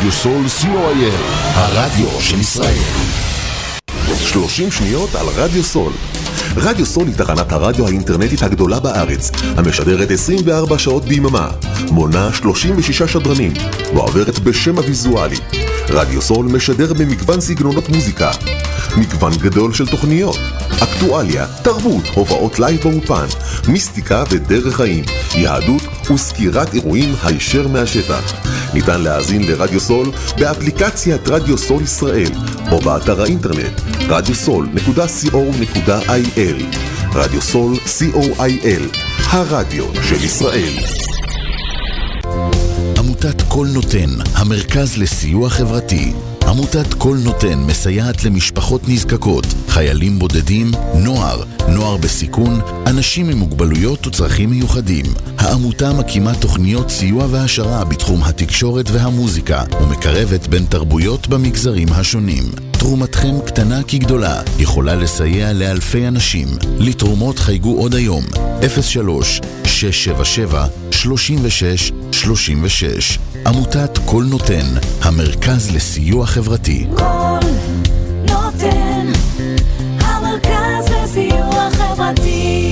רדיו סול co.il, הרדיו של ישראל. 30 שניות על רדיו סול. רדיו סול היא תחנת הרדיו האינטרנטית הגדולה בארץ, המשדרת 24 שעות ביממה, מונה 36 שדרנים, ועוברת בשם הוויזואלי. רדיו סול משדר במגוון סגנונות מוזיקה, מגוון גדול של תוכניות, אקטואליה, תרבות, הופעות לייב באופן, מיסטיקה ודרך חיים, יהדות וסקירת אירועים הישר מהשטח. ניתן להאזין לרדיו סול באפליקציית רדיו סול ישראל או באתר האינטרנט radiosol.co.il. רדיו סול co.il, הרדיו של ישראל. עמותת כל נותן, המרכז לסיוע חברתי. עמותת כל נותן מסייעת למשפחות נזקקות, חיילים בודדים, נוער בסיכון, אנשים עם מוגבלויות וצרכים מיוחדים. העמותה מקימה תוכניות סיוע והשרה בתחום התקשורת והמוזיקה, ומקרבת בין תרבויות במגזרים השונים. תרומתכם קטנה כגדולה, יכולה לסייע לאלפי אנשים. לתרומות חייגו עוד היום, 03-677-3636. עמותת כל נותן, המרכז לסיוע חברתי. כל נותן, המרכז לסיוע חברתי.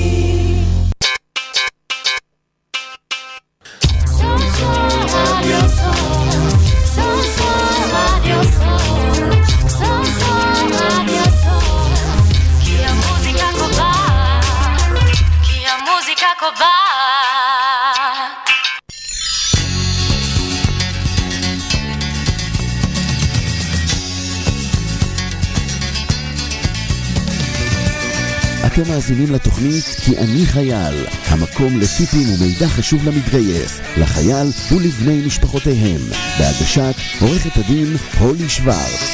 אתם מאזינים לתוכנית כי אני חייל, המקום לטיפים ומידע חשוב למתגייס, לחייל ולבני משפחותיהם, בהגשת עורכת הדין הולי שוורץ.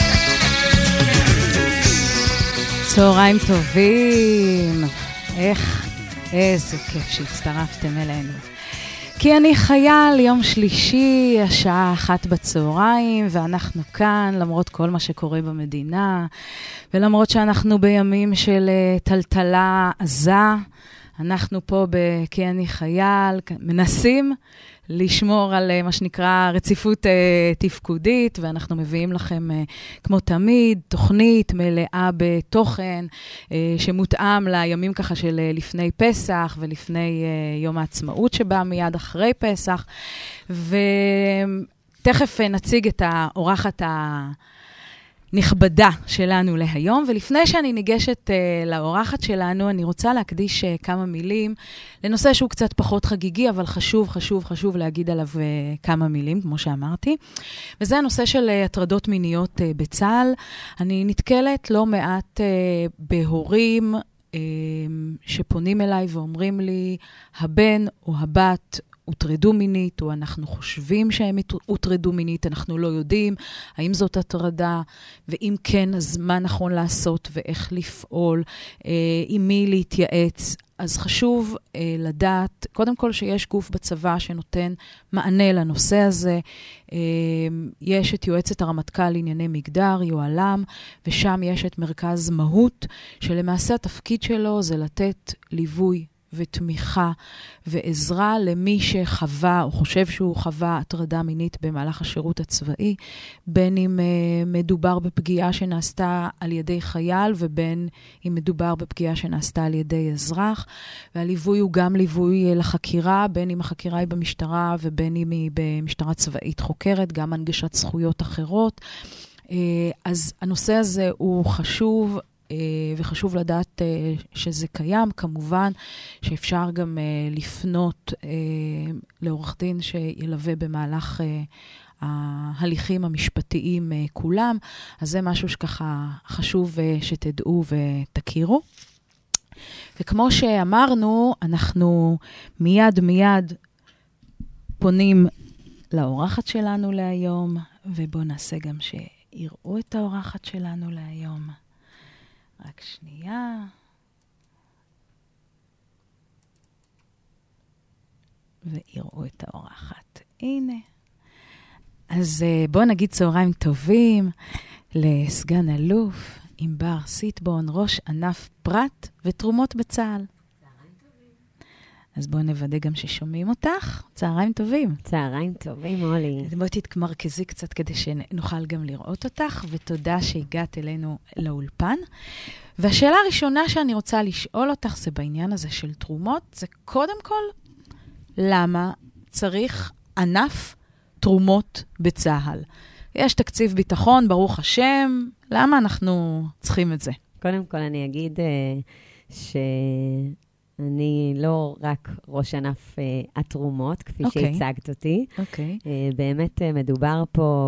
צהריים טובים, איזה כיף שהצטרפתם אלינו. כי אני חייל, יום שלישי, השעה 1 בצהריים, ואנחנו כאן, למרות כל מה שקורה במדינה, ולמרות שאנחנו בימים של טלטלה עזה, אנחנו פה כי אני חייל, מנסים לשמור על מה שנקרא רציפות תפקודית, ואנחנו מביאים לכם כמו תמיד תוכנית מלאה בתוכן שמותאם לימים ככה של לפני פסח ולפני יום העצמאות שבא מיד אחרי פסח, ותכף נציג את האורחת נכבדה שלנו להיום, ולפני שאני ניגשת לאורחת שלנו, אני רוצה להקדיש כמה מילים לנושא שהוא קצת פחות חגיגי, אבל חשוב להגיד עליו כמה מילים, כמו שאמרתי. וזה הנושא של הטרדות מיניות בצה"ל. אני נתקלת לא מעט בהורים שפונים אליי ואומרים לי, הבן או הבת הוטרדו מינית, או אנחנו חושבים שהם הוטרדו מינית, אנחנו לא יודעים האם זאת הטרדה, ואם כן, אז מה נכון לעשות ואיך לפעול, עם מי להתייעץ. אז חשוב לדעת, קודם כל שיש גוף בצבא שנותן מענה לנושא הזה. יש את יועצת הרמטכ"ל לענייני מגדר, יוהל"ם, ושם יש את מרכז מהות, שלמעשה התפקיד שלו זה לתת ליווי ותמיכה ועזרה למי שחווה או חושב שהוא חווה הטרדה מינית במהלך השירות הצבאי, בין אם מדובר בפגיעה שנעשתה על ידי חייל ובין אם מדובר בפגיעה שנעשתה על ידי אזרח, והליווי הוא גם ליווי לחקירה, בין אם החקירה היא במשטרה ובין אם היא במשטרה צבאית חוקרת, גם הנגשת זכויות אחרות. אז הנושא הזה הוא חשוב, וחשוב לדעת שזה קיים. כמובן שאפשר גם לפנות לעורך דין שילווה במהלך ההליכים המשפטיים כולם, אז זה משהו שככה חשוב שתדעו ותכירו. וכמו שאמרנו, אנחנו מיד פונים לאורחת שלנו להיום, ובואו נעשה גם שיראו את האורחת שלנו להיום. רק שנייה. ויראו את האורחת. הנה. אז בואו נגיד צהריים טובים לסגן אלוף ענבר סיטבון, ראש ענף פרט ותרומות בצה"ל. אז בואי נוודא גם ששומעים אותך. צהריים טובים. צהריים טובים, אולי. בואי תתמרכזי קצת כדי שנוכל גם לראות אותך, ותודה שהגעת אלינו לאולפן. והשאלה הראשונה שאני רוצה לשאול אותך זה בעניין הזה של תרומות, זה קודם כל, למה צריך ענף תרומות בצהל? יש תקציב ביטחון, ברוך השם, למה אנחנו צריכים את זה? קודם כל אני אגיד שאני לא רק ראש ענף התרומות, כפי שהצגת אותי. באמת מדובר פה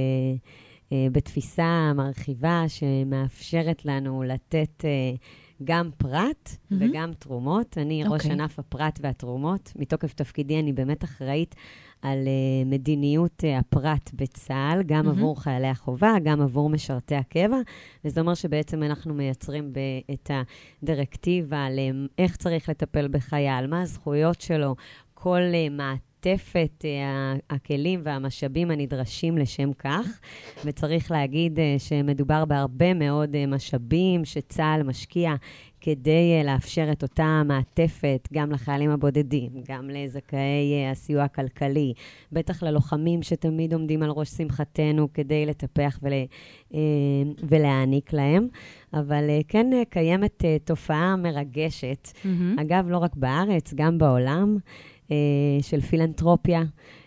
בתפיסה מרחיבה שמאפשרת לנו לתת גם פרט וגם תרומות. אני ראש ענף הפרט והתרומות. מתוקף תפקידי אני באמת אחראית על מדיניות הפרט בצה"ל, גם עבור חיילי החובה, גם עבור משרתי הקבע. וזה אומר שבעצם אנחנו מייצרים את הדירקטיבה על איך צריך לטפל בחייל, מה הזכויות שלו, כל מעטפת הכלים והמשאבים הנדרשים לשם כך. וצריך להגיד שמדובר בהרבה מאוד משאבים שצה"ל משקיע כדי לאפשר את אותה מעטפת גם לחיילים הבודדים, גם לזכאי הסיוע הכלכלי, בטח ללוחמים שתמיד עומדים על ראש שמחתנו כדי לטפח ולהעניק להם. אבל כן קיימת תופעה מרגשת, אגב לא רק בארץ, גם בעולם, של פילנתרופיה,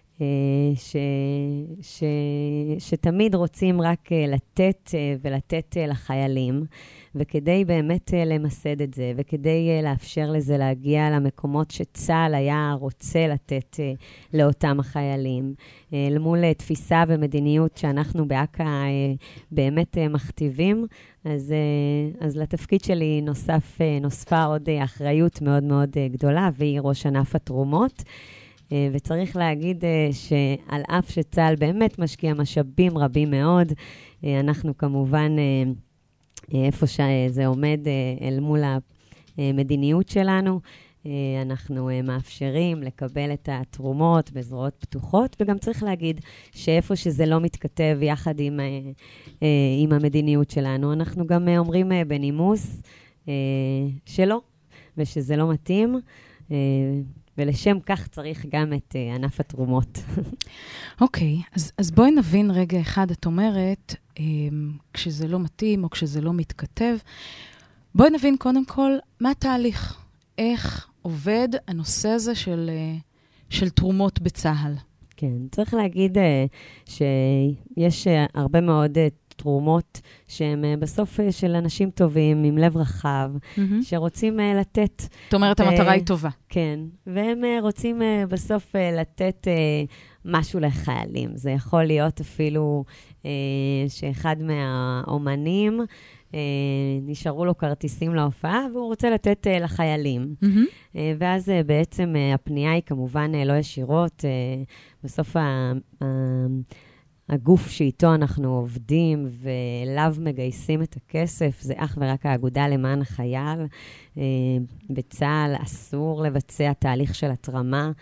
שתמיד רוצים רק לתת ולתת לחיילים, וכדי באמת למסד את זה, וכדי לאפשר לזה להגיע למקומות שצה"ל היה רוצה לתת לאותם החיילים, למול תפיסה ומדיניות שאנחנו באק"א באמת מכתיבים, אז לתפקיד שלי נוספה עוד אחריות מאוד מאוד גדולה, והיא ראש ענף התרומות. וצריך להגיד שעל אף שצה"ל באמת משקיע משאבים רבים מאוד, אנחנו כמובן, איפה שזה עומד אל מול המדיניות שלנו, אנחנו מאפשרים לקבל את התרומות בזרועות פתוחות, וגם צריך להגיד שאיפה שזה לא מתכתב יחד עם המדיניות שלנו, אנחנו גם אומרים בנימוס שלא, ושזה לא מתאים, ולשם כך צריך גם את ענף התרומות. אוקיי, אז בואי נבין רגע אחד, את אומרת, כשזה לא מתאים או כשזה לא מתכתב, בואי נבין קודם כל מה התהליך, איך עובד הנושא הזה של תרומות בצה"ל. כן, צריך להגיד שיש הרבה מאוד תרומות שהן בסוף של אנשים טובים, עם לב רחב, שרוצים לתת. זאת אומרת, המטרה היא טובה. כן, והם רוצים בסוף לתת משהו לחיילים. זה יכול להיות אפילו שאחד מהאומנים נשארו לו כרטיסים להופעה, והוא רוצה לתת לחיילים. ואז בעצם הפנייה היא כמובן לא ישירות. בסוף הגוף שאיתו אנחנו עובדים ואליו מגייסים את הכסף, זה אך ורק האגודה למען החייל. בצה"ל אסור לבצע תהליך של התרמה.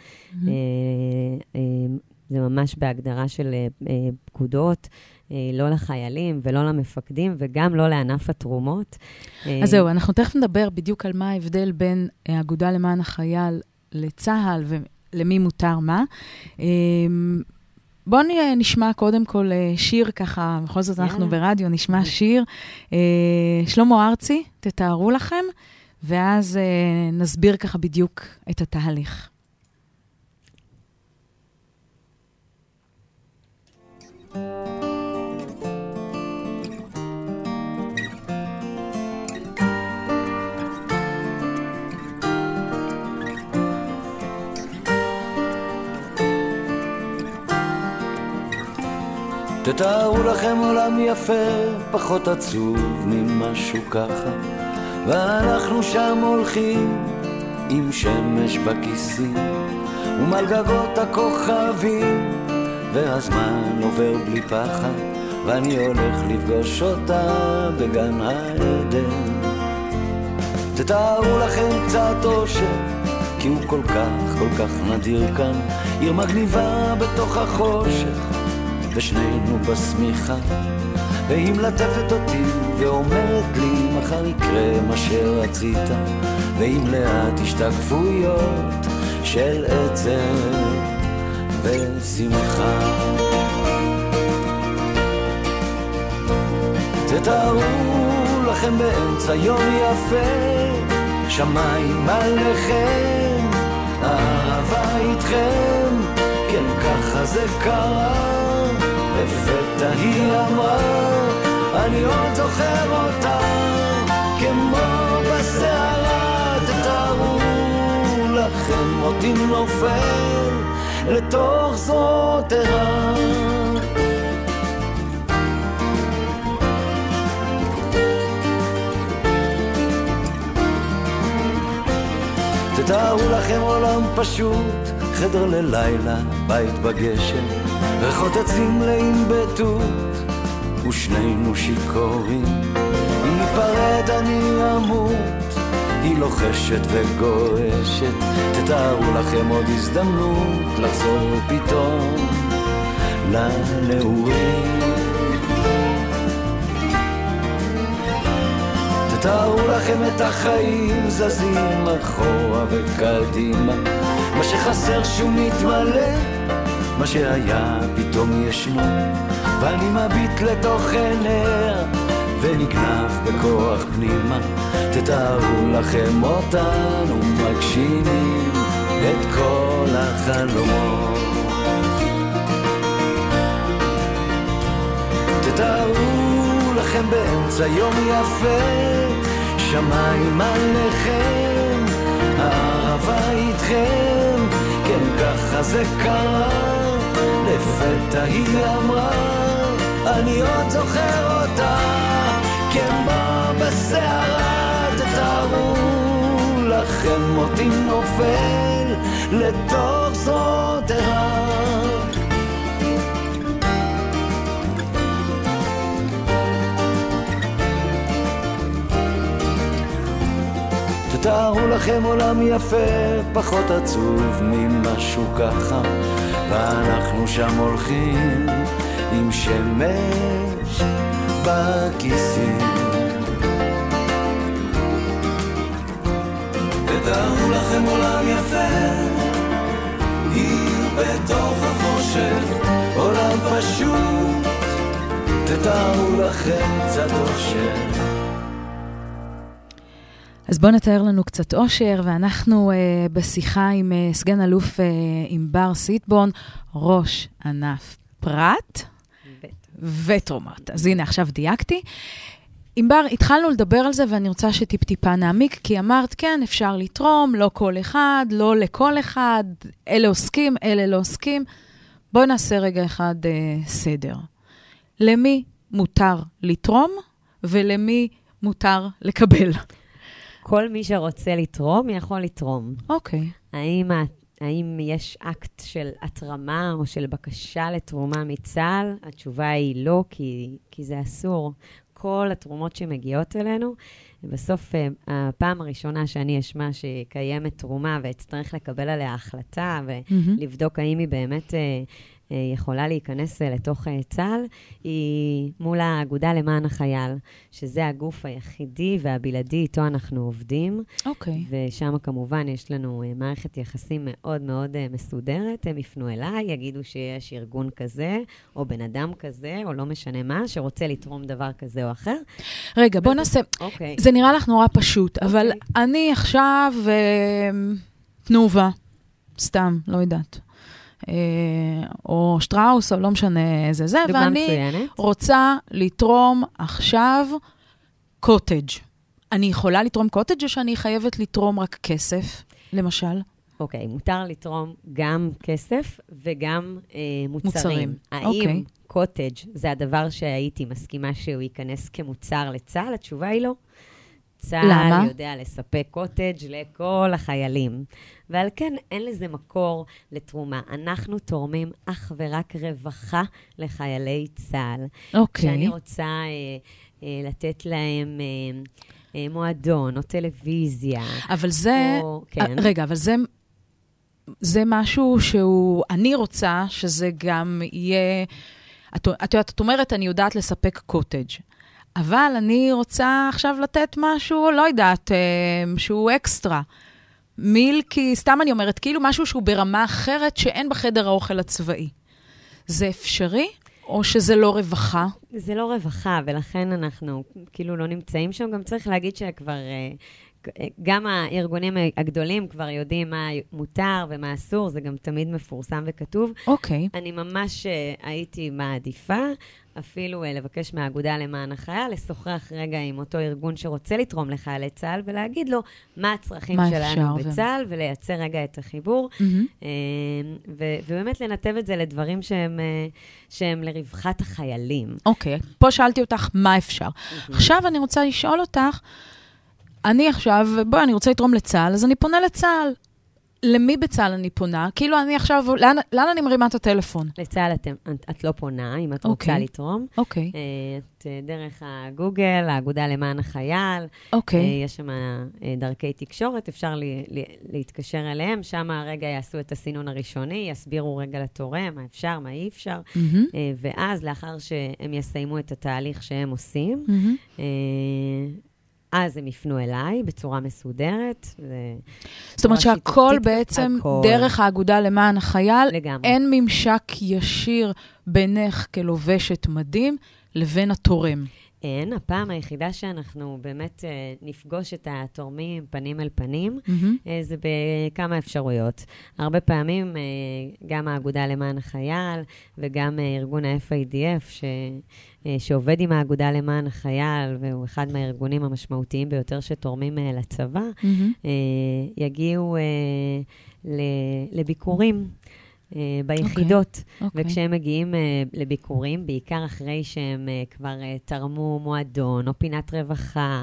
זה ממש בהגדרה של פקודות, לא לחיילים ולא למפקדים, וגם לא לענף התרומות. אז זהו, אנחנו תכף נדבר בדיוק על מה ההבדל בין האגודה למען החייל לצה"ל, ולמי מותר מה. בואו נשמע קודם כל שיר ככה, בכל זאת אנחנו ברדיו, נשמע שיר. שלמה ארצי, תתארו לכם, ואז נסביר ככה בדיוק את התהליך. תתארו לכם עולם יפה, פחות עצוב ממשהו ככה, ואנחנו שם הולכים עם שמש בכיסים ומעל גגות הכוכבים, והזמן עובר בלי פחד, ואני הולך לפגוש אותה בגן העדן. תתארו לכם קצת אושר, כי הוא כל כך נדיר כאן, עיר מגניבה בתוך החושך, ושנינו בסמיכה, והיא מלטפת אותי ואומרת לי מחר יקרה מה שרצית, ועם לאט השתקפויות של עצב ושמחה. תתארו לכם באמצע יום יפה, שמיים עליכם, אהבה איתכם, כן ככה זה קרה, לפתע היא אמרה, אני עוד זוכר אותה, כמו בסערה. תתארו לכם אותי נופל לתוך זרועותיה. תתארו לכם עולם פשוט, חדר ללילה, בית בגשם, ריחות עצים מלאים בתות, ושנינו שיכורים. אם ניפרד אני אמות, היא לוחשת וגועשת. תתארו לכם עוד הזדמנות לחזור פתאום לנעורים. תתארו לכם את החיים זזים אחורה וקדימה, מה שחסר שהוא מתמלא, מה שהיה פתאום ישנו, ואני מביט לתוך עיניה ונגנב בכוח פנימה. תתארו לכם אותנו מגשימים את כל החלומות. תתארו לכם באמצע יום יפה, שמיים עליכם, אהבה איתכם, כן ככה זה קרה, לפתע היא אמרה, אני עוד זוכר אותה, כמו בסערה. תתארו לכם אותי נופל לתוך זרועותיה. תתארו לכם עולם יפה, פחות עצוב ממשהו ככה, ואנחנו שם הולכים עם שמש בכיסים. תתארו לכם עולם יפה, עיר בתוך החושך, עולם פשוט, תתארו לכם קצת אושר. אז בואו נתאר לנו קצת אושר, ואנחנו בשיחה עם סגן אלוף ענבר סיטבון, ראש ענף פרט וטרומות. אז הנה, עכשיו דייקתי. ענבר, התחלנו לדבר על זה, ואני רוצה שטיפ-טיפה נעמיק, כי אמרת, כן, אפשר לתרום, לא כל אחד, לא לכל אחד, אלה עוסקים, אלה לא עוסקים. בואו נעשה רגע אחד סדר. למי מותר לתרום, ולמי מותר לקבל? כל מי שרוצה לתרום, יכול לתרום. אוקיי. האם יש אקט של התרמה או של בקשה לתרומה מצה"ל? התשובה היא לא, כי זה אסור. כל התרומות שמגיעות אלינו, בסוף הפעם הראשונה שאני אשמע שקיימת תרומה ואצטרך לקבל עליה החלטה ולבדוק האם היא באמת יכולה להיכנס לתוך צה"ל, היא מול האגודה למען החייל, שזה הגוף היחידי והבלעדי איתו אנחנו עובדים. אוקיי. ושם כמובן יש לנו מערכת יחסים מאוד מאוד מסודרת. הם יפנו אליי, יגידו שיש ארגון כזה, או בן אדם כזה, או לא משנה מה, שרוצה לתרום דבר כזה או אחר. רגע, בוא נעשה. אוקיי. זה נראה לך נורא פשוט, אבל אני עכשיו תנובה, סתם, לא יודעת. או שטראוס, או לא משנה איזה זה, ואני מצוינת. רוצה לתרום עכשיו קוטג'. אני יכולה לתרום קוטג' או שאני חייבת לתרום רק כסף, למשל? אוקיי, מותר לתרום גם כסף וגם מוצרים. האם קוטג' זה הדבר שהייתי מסכימה שהוא ייכנס כמוצר לצה"ל? התשובה היא לא. צה"ל יודע לספק קוטג' לכל החיילים. ועל כן אין לזה מקור לתרומה. אנחנו תורמים אך ורק רווחה לחיילי צה"ל. אוקיי. כשאני רוצה לתת להם מועדון או טלוויזיה. אבל זה, או, כן. רגע, אבל זה משהו שהוא, אני רוצה שזה גם יהיה את אומרת, אני יודעת לספק קוטג', אבל אני רוצה עכשיו לתת משהו, לא יודעת, שהוא אקסטרה. מילקי, סתם אני אומרת, כאילו משהו שהוא ברמה אחרת שאין בחדר האוכל הצבאי. זה אפשרי? או שזה לא רווחה? זה לא רווחה, ולכן אנחנו כאילו לא נמצאים שם. גם צריך להגיד שכבר, גם הארגונים הגדולים כבר יודעים מה מותר ומה אסור, זה גם תמיד מפורסם וכתוב. אוקיי. אני ממש הייתי מעדיפה, אפילו לבקש מהאגודה למען החייל, לשוחח רגע עם אותו ארגון שרוצה לתרום לחיילי צה"ל, ולהגיד לו מה הצרכים שלנו בצה"ל, ולייצר רגע את החיבור, ובאמת לנתב את זה לדברים שהם לרווחת החיילים. אוקיי, פה שאלתי אותך מה אפשר. עכשיו אני רוצה לשאול אותך, אני עכשיו, אני רוצה לתרום לצה"ל, אז אני פונה לצה"ל. למי בצה"ל אני פונה? כאילו אני עכשיו, לאן אני מרימה את הטלפון? לצה"ל את לא פונה, אם את רוצה לתרום. אוקיי. את דרך הגוגל, האגודה למען החייל. אוקיי. יש שם דרכי תקשורת, אפשר להתקשר אליהם, שם הרגע יעשו את הסינון הראשוני, יסבירו רגע לתורם, מה אפשר, מה אי אפשר. ואז, לאחר שהם יסיימו את התהליך שהם עושים, אז הם יפנו אליי בצורה מסודרת. זאת אומרת שהכל בעצם דרך האגודה למען החייל, לגמרי. אין ממשק ישיר בינך כלובשת מדים לבין התורם. אין, הפעם היחידה שאנחנו באמת נפגוש את התורמים פנים אל פנים, זה בכמה אפשרויות. הרבה פעמים גם האגודה למען החייל וגם ארגון ה-FIDF שעובד עם האגודה למען החייל, והוא אחד מהארגונים המשמעותיים ביותר שתורמים לצבא, יגיעו לביקורים. ביחידות, וכשהם מגיעים לביקורים, בעיקר אחרי שהם כבר תרמו מועדון או פינת רווחה,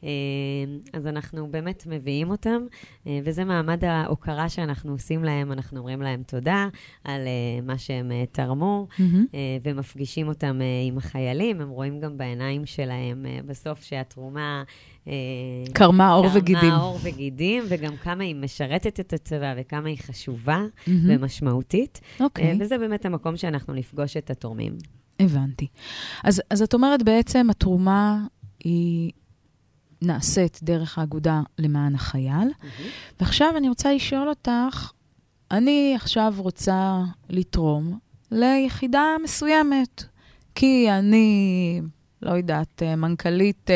אז אנחנו באמת מביאים אותם, וזה מעמד ההוקרה שאנחנו עושים להם, אנחנו אומרים להם תודה על מה שהם תרמו, ומפגישים אותם עם החיילים, הם רואים גם בעיניים שלהם בסוף שהתרומה קרמה אור וגידים. קרמה אור וגידים, וגם כמה היא משרתת את הצבא, וכמה היא חשובה ומשמעותית. וזה באמת המקום שאנחנו נפגוש את התורמים. הבנתי. אז את אומרת בעצם, התרומה היא נעשית דרך האגודה למען החייל, ועכשיו אני רוצה לשאול אותך, אני עכשיו רוצה לתרום ליחידה מסוימת, כי אני, לא יודעת, מנכ"לית...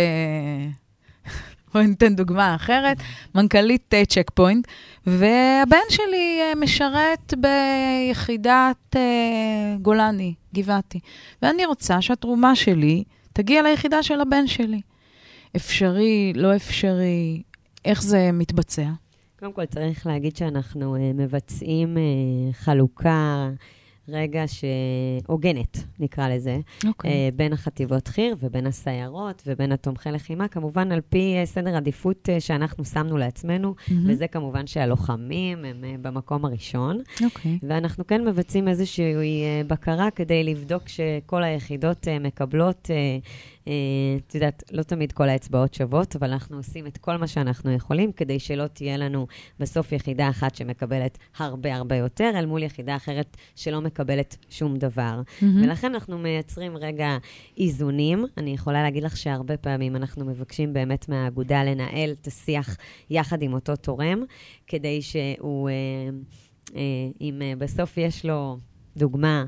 בואי ניתן דוגמה אחרת, מנכ"לית צ'ק פוינט, והבן שלי משרת ביחידת גולני, גבעתי, ואני רוצה שהתרומה שלי תגיע ליחידה של הבן שלי. אפשרי, לא אפשרי, איך זה מתבצע? קודם כל צריך להגיד שאנחנו מבצעים חלוקה רגע שהוגנת, נקרא לזה, בין החטיבות חי"ר ובין הסיירות ובין התומכי לחימה, כמובן על פי סדר עדיפות שאנחנו שמנו לעצמנו, וזה כמובן שהלוחמים הם במקום הראשון, ואנחנו כן מבצעים איזושהי בקרה כדי לבדוק שכל היחידות מקבלות, את יודעת, לא תמיד כל האצבעות שוות, אבל אנחנו עושים את כל מה שאנחנו יכולים, כדי שלא תהיה לנו בסוף יחידה אחת שמקבלת הרבה הרבה יותר, אל מול יחידה אחרת שלא מקבלת שום דבר. ולכן אנחנו מייצרים רגע איזונים. אני יכולה להגיד לך שהרבה פעמים אנחנו מבקשים באמת מהאגודה לנהל את השיח יחד עם אותו תורם, כדי שהוא, אם בסוף יש לו דוגמה,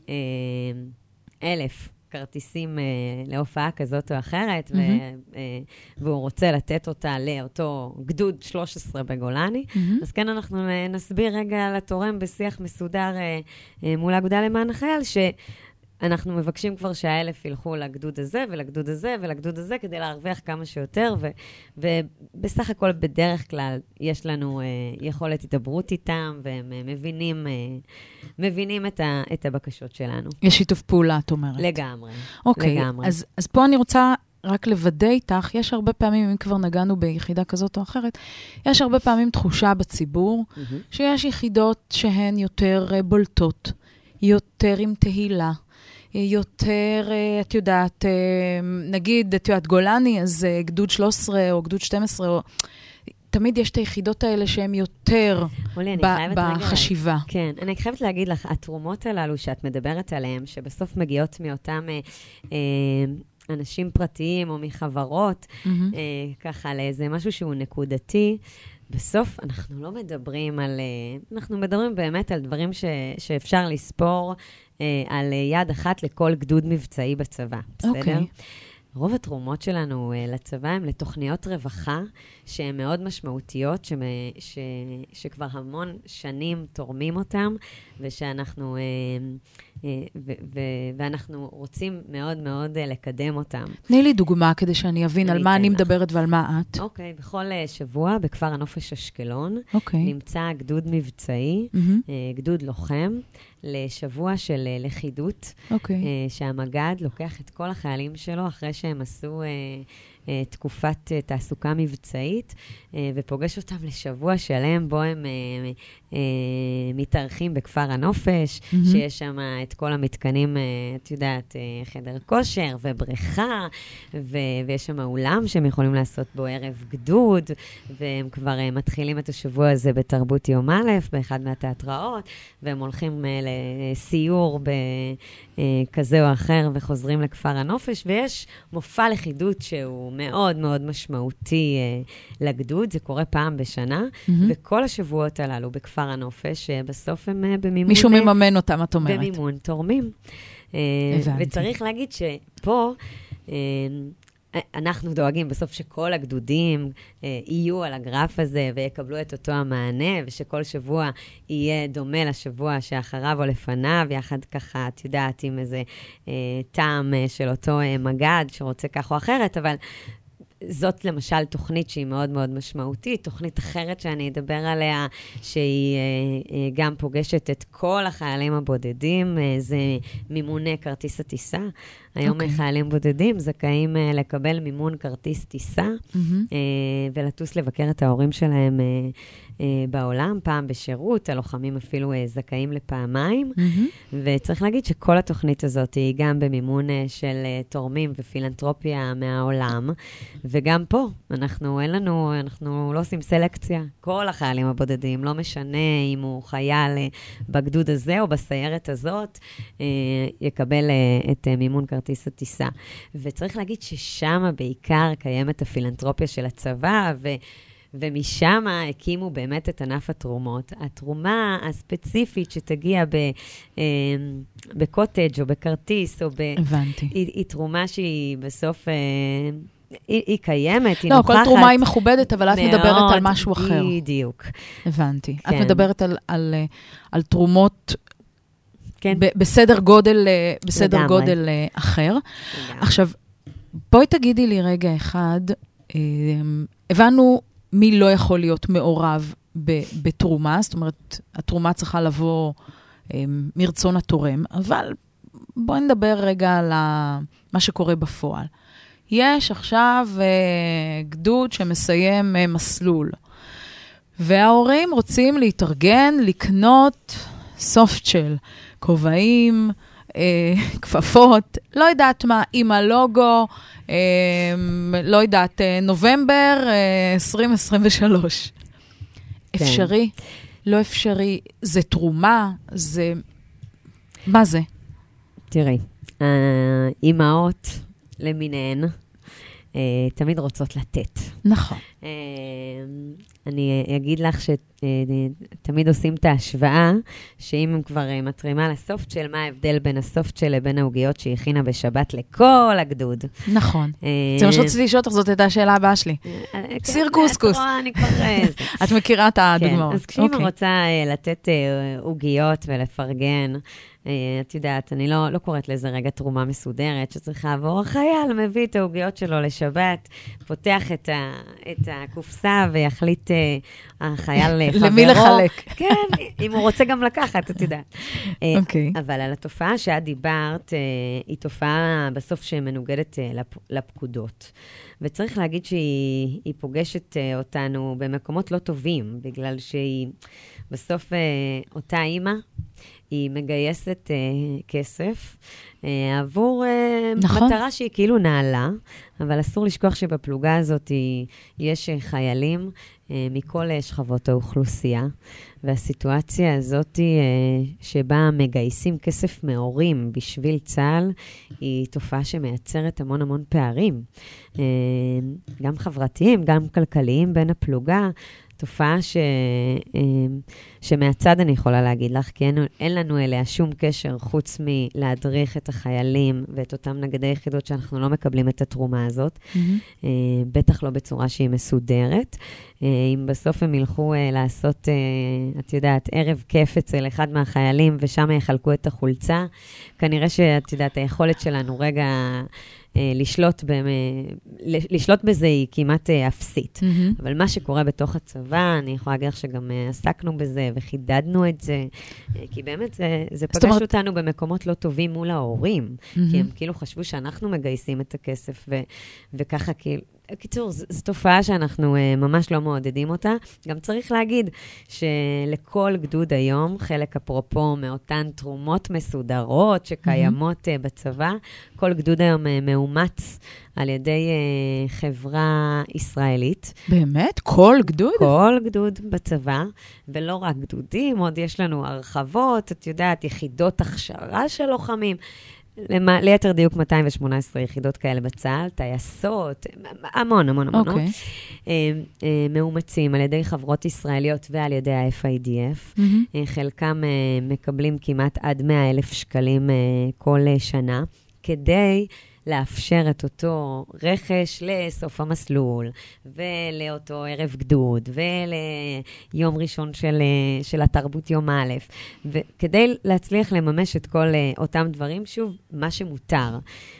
1,000 כרטיסים להופעה כזאת או אחרת, והוא רוצה לתת אותה לאותו גדוד 13 בגולני, אז כן אנחנו נסביר רגע לתורם בשיח מסודר מול האגודה למען החייל, שאנחנו מבקשים כבר שה1,000 ילכו לגדוד הזה ולגדוד הזה ולגדוד הזה, כדי להרוויח כמה שיותר, ובסך הכל בדרך כלל יש לנו יכולת התעברות איתם, והם מבינים את הבקשות שלנו. יש שיתוף פעולה, את אומרת. לגמרי. אוקיי, לגמרי. אז פה אני רוצה רק לוודא איתך, יש הרבה פעמים, אם כבר נגענו ביחידה כזאת או אחרת, יש הרבה פעמים תחושה בציבור, שיש יחידות שהן יותר בולטות, יותר עם תהילה, יותר, את יודעת, נגיד, את יודעת, גולני, אז גדוד 13 או גדוד 12, או תמיד יש את היחידות האלה שהן יותר בחשיבה. כן, אני חייבת להגיד לך, התרומות הללו שאת מדברת עליהן, שבסוף מגיעות מאותם אנשים פרטיים או מחברות, ככה לאיזה משהו שהוא נקודתי, בסוף אנחנו לא מדברים על, אנחנו מדברים באמת על דברים שאפשר לספור על יד אחת לכל גדוד מבצעי בצבא, בסדר? רוב התרומות שלנו לצבא הם לתוכניות רווחה שהן מאוד משמעותיות, שכבר המון שנים תורמים אותם, ושאנחנו ואנחנו רוצים מאוד מאוד לקדם אותם. תני לי דוגמה כדי שאני אבין על מה אני מדברת ועל מה את. אוקיי, בכל שבוע בכפר הנופש אשקלון נמצא גדוד מבצעי, גדוד לוחם, לשבוע של לכידות, שהמג"ד לוקח את כל החיילים שלו אחרי שהם עשו תקופת תעסוקה מבצעית, ופוגש אותם לשבוע שלם, בו הם מתארחים בכפר הנופש, שיש שם את כל המתקנים, את יודעת, חדר כושר ובריכה, ויש שם אולם שהם יכולים לעשות בו ערב גדוד, והם כבר מתחילים את השבוע הזה בתרבות יום א', באחד מהתיאטראות, והם הולכים לסיור כזה או אחר, וחוזרים לכפר הנופש, ויש מופע לכידות שהוא מאוד מאוד משמעותי לגדוד, זה קורה פעם בשנה, וכל השבועות הללו בכפר הנופש, בסוף הם במימון... מישהו מממן אותם, את אומרת. במימון תורמים. וצריך להגיד שפה אנחנו דואגים בסוף שכל הגדודים יהיו על הגרף הזה ויקבלו את אותו המענה, ושכל שבוע יהיה דומה לשבוע שאחריו או לפניו, יחד ככה, את יודעת, עם איזה טעם של אותו מג"ד שרוצה כך או אחרת, אבל זאת למשל תוכנית שהיא מאוד מאוד משמעותית, תוכנית אחרת שאני אדבר עליה, שהיא גם פוגשת את כל החיילים הבודדים, זה מימון כרטיס הטיסה. היום חיילים בודדים זכאים לקבל מימון כרטיס טיסה, ולטוס לבקר את ההורים שלהם בעולם, פעם בשירות, הלוחמים אפילו זכאים לפעמיים, וצריך להגיד שכל התוכנית הזאת היא גם במימון של תורמים ופילנטרופיה מהעולם, וגם פה, אנחנו לא עושים סלקציה. כל החיילים הבודדים, לא משנה אם הוא חייל בגדוד הזה או בסיירת הזאת, יקבל את מימון כרטיס הטיסה. וצריך להגיד ששם בעיקר קיימת הפילנטרופיה של הצבא, ומשם הקימו באמת את ענף התרומות. התרומה הספציפית שתגיע בקוטג' או בכרטיס, או היא תרומה שהיא בסוף... היא קיימת, היא נוכחת. לא, כל תרומה היא מכובדת, אבל את מדברת על משהו אחר. בדיוק. הבנתי. את מדברת על תרומות בסדר גודל אחר. עכשיו, בואי תגידי לי רגע אחד, הבנו מי לא יכול להיות מעורב בתרומה, זאת אומרת, התרומה צריכה לבוא מרצון התורם, אבל בואי נדבר רגע על מה שקורה בפועל. יש עכשיו גדוד שמסיים מסלול, וההורים רוצים להתארגן, לקנות סופטשל, כובעים, כפפות, לא יודעת מה, עם הלוגו, לא יודעת, נובמבר 2023. כן. אפשרי? לא אפשרי? זה תרומה? זה... מה זה? תראי, אימהות למיניהן, תמיד רוצות לתת. נכון. אני אגיד לך שתמיד עושים את ההשוואה, שאם הם כבר מתרימה לסופטשל, מה ההבדל בין הסופטשל לבין העוגיות שהיא הכינה בשבת לכל הגדוד. נכון. זה מה שרציתי לשאול אותך, זאת הייתה השאלה הבאה שלי. סיר קוסקוס. את מכירה את הדוגמאות. אז כשאמא רוצה לתת עוגיות ולפרגן, את יודעת, אני לא קוראת לזה רגע תרומה מסודרת, שצריכה לעבור, החייל מביא את העוגיות שלו לשבת, פותח את הקופסה ויחליט החייל לחברו. למי לחלק. כן, אם הוא רוצה גם לקחת, את יודעת. אבל על התופעה שאת דיברת, היא תופעה בסוף שמנוגדת לפקודות. וצריך להגיד שהיא פוגשת אותנו במקומות לא טובים, בגלל שהיא בסוף אותה אימא, היא מגייסת כסף עבור מטרה שהיא כאילו נעלה, אבל אסור לשכוח שבפלוגה הזאת יש חיילים מכל שכבות האוכלוסייה, והסיטואציה הזאת שבה מגייסים כסף מהורים בשביל צה"ל, היא תופעה שמייצרת המון המון פערים, גם חברתיים, גם כלכליים בין הפלוגה, תופעה שמהצד אני יכולה להגיד לך, כי אין לנו אליה שום קשר חוץ מלהדריך את החיילים ואת אותם נגדי יחידות שאנחנו לא מקבלים את התרומה הזאת, בטח לא בצורה שהיא מסודרת. אם בסוף הם ילכו לעשות, את יודעת, ערב כיף אצל אחד מהחיילים ושם יחלקו את החולצה, כנראה שאת יודעת, היכולת שלנו רגע לשלוט בזה היא כמעט אפסית. אבל מה שקורה בתוך הצבא, אני יכולה להגיד לך שגם עסקנו בזה וחידדנו את זה, כי באמת זה פגש אותנו במקומות לא טובים מול ההורים, כי הם כאילו חשבו שאנחנו מגייסים את הכסף, וככה כאילו, קיצור, זו תופעה שאנחנו ממש לא מעודדים אותה. גם צריך להגיד שלכל גדוד היום, חלק אפרופו מאותן תרומות מסודרות שקיימות בצבא, כל גדוד היום מאומץ על ידי חברה ישראלית. באמת? כל גדוד? כל גדוד בצבא, ולא רק גדודים, עוד יש לנו הרחבות, את יודעת, יחידות הכשרה של לוחמים, ליתר דיוק 218 יחידות כאלה בצה"ל, טייסות, המון, המון, המון. מאומצים על ידי חברות ישראליות ועל ידי ה-FIDF. חלקם מקבלים כמעט עד 100,000 שקלים כל שנה, כדי לאפשר את אותו רכש לסוף המסלול, ולאותו ערב גדוד, וליום ראשון של התרבות יום א', וכדי להצליח לממש את כל אותם דברים, שוב, מה שמותר.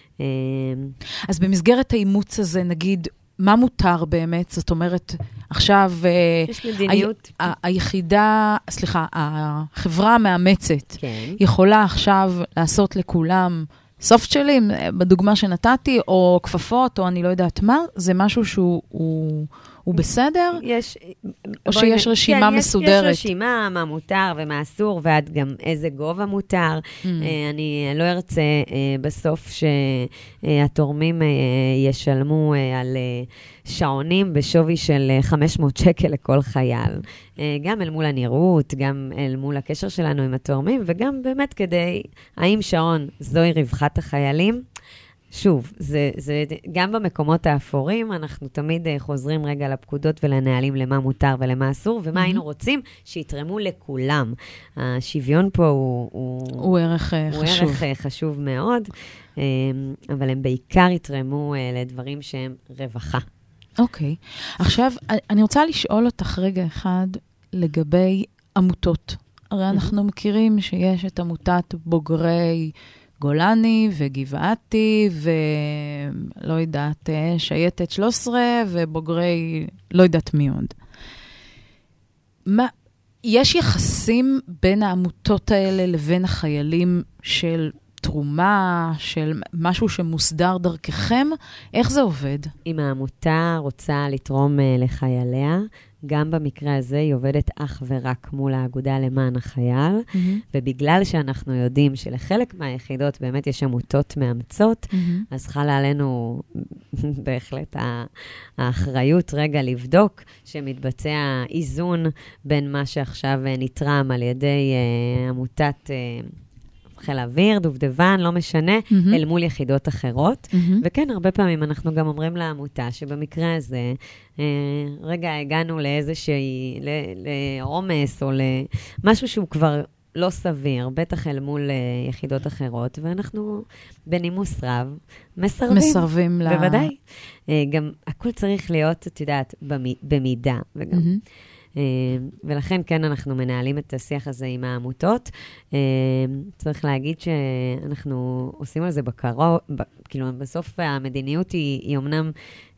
אז במסגרת האימוץ הזה, נגיד, מה מותר באמת? זאת אומרת, עכשיו, יש מדיניות. היחידה, סליחה, החברה המאמצת, כן. יכולה עכשיו לעשות לכולם סופט שלי, בדוגמה שנתתי, או כפפות, או אני לא יודעת מה, זה משהו שהוא בסדר? או שיש רשימה מסודרת? יש רשימה, מה מותר ומה אסור, ועד גם איזה גובה מותר. אני לא ארצה בסוף שהתורמים ישלמו על שעונים בשווי של 500 שקל לכל חייל. גם אל מול הנראות, גם אל מול הקשר שלנו עם התורמים, וגם באמת כדי, האם שעון זוהי רווחת החיילים? שוב, זה גם במקומות האפורים, אנחנו תמיד חוזרים רגע לפקודות ולנהלים למה מותר ולמה אסור, ומה היינו רוצים שיתרמו לכולם. השוויון פה הוא ערך חשוב. הוא ערך חשוב מאוד, אבל הם בעיקר יתרמו לדברים שהם רווחה. אוקיי. עכשיו, אני רוצה לשאול אותך רגע אחד לגבי עמותות. הרי אנחנו מכירים שיש את עמותת בוגרי גולני וגבעתי, ולא יודעת, שייטת 13, ובוגרי, לא יודעת מי עוד. יש יחסים בין העמותות האלה לבין החיילים של תרומה, של משהו שמוסדר דרככם? איך זה עובד? אם העמותה רוצה לתרום לחייליה, גם במקרה הזה היא עובדת אך ורק מול האגודה למען החייל, ובגלל שאנחנו יודעים שלחלק מהיחידות באמת יש עמותות מאמצות, אז חלה עלינו בהחלט האחריות רגע לבדוק שמתבצע איזון בין מה שעכשיו נתרם על ידי עמותת חיל האוויר, דובדבן, לא משנה, אל מול יחידות אחרות. וכן, הרבה פעמים אנחנו גם אומרים לעמותה שבמקרה הזה, רגע, הגענו לאיזושהי, לעומס או למשהו שהוא כבר לא סביר, בטח אל מול יחידות אחרות, ואנחנו בנימוס רב מסרבים. בוודאי. גם הכל צריך להיות, את יודעת, במידה, וגם ולכן כן אנחנו מנהלים את השיח הזה עם העמותות. צריך להגיד שאנחנו עושים על זה בקרוב, כאילו בסוף המדיניות היא אמנם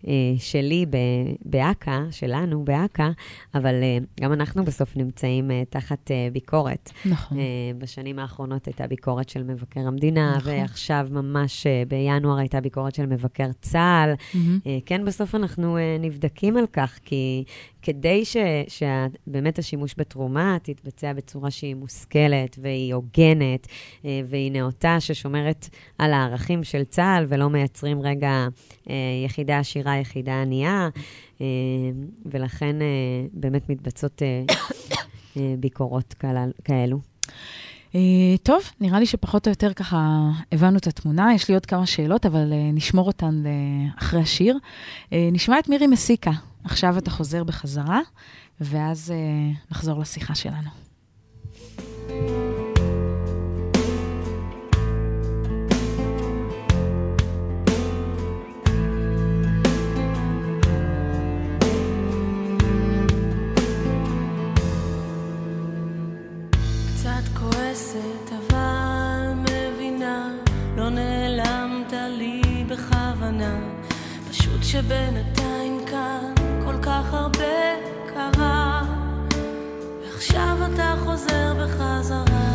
שלי באקה, שלנו באקה, אבל גם אנחנו בסוף נמצאים תחת ביקורת. נכון. בשנים האחרונות הייתה ביקורת של מבקר המדינה, נכון. ועכשיו ממש בינואר הייתה ביקורת של מבקר צה"ל. כן, בסוף אנחנו נבדקים על כך, כי כדי שבאמת השימוש בתרומה תתבצע בצורה שהיא מושכלת והיא הוגנת והיא נאותה, ששומרת על הערכים של צה"ל ולא מייצרים רגע יחידה עשירה, יחידה ענייה, ולכן באמת מתבצעות ביקורות כאלו. טוב, נראה לי שפחות או יותר ככה הבנו את התמונה. יש לי עוד כמה שאלות, אבל נשמור אותן אחרי השיר. נשמע את מירי מסיקה. עכשיו אתה חוזר בחזרה, ואז נחזור לשיחה שלנו. קצת כועסת אבל מבינה, לא נעלמת לי בכוונה, פשוט שבינתיים כאן כל כך הרבה קרה, ועכשיו אתה חוזר בחזרה.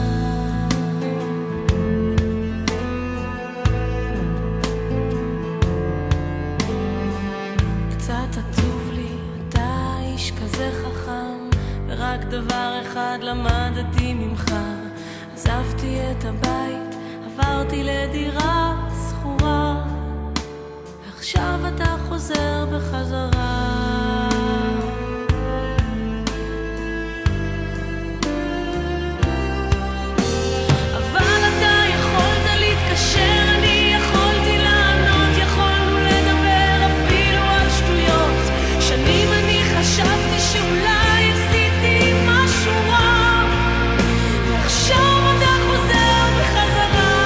קצת עצוב לי, אתה איש כזה חכם, ורק דבר אחד למדתי ממך, עזבתי את הבית, עברתי לדירה סחורה, ועכשיו אתה חוזר בחזרה. אבל אתה יכולת להתקשר, אני יכולתי לענות, יכולנו לדבר אפילו על שטויות, שנים אני חשבתי שאולי עשיתי משהו רע, ועכשיו אתה חוזר בחזרה.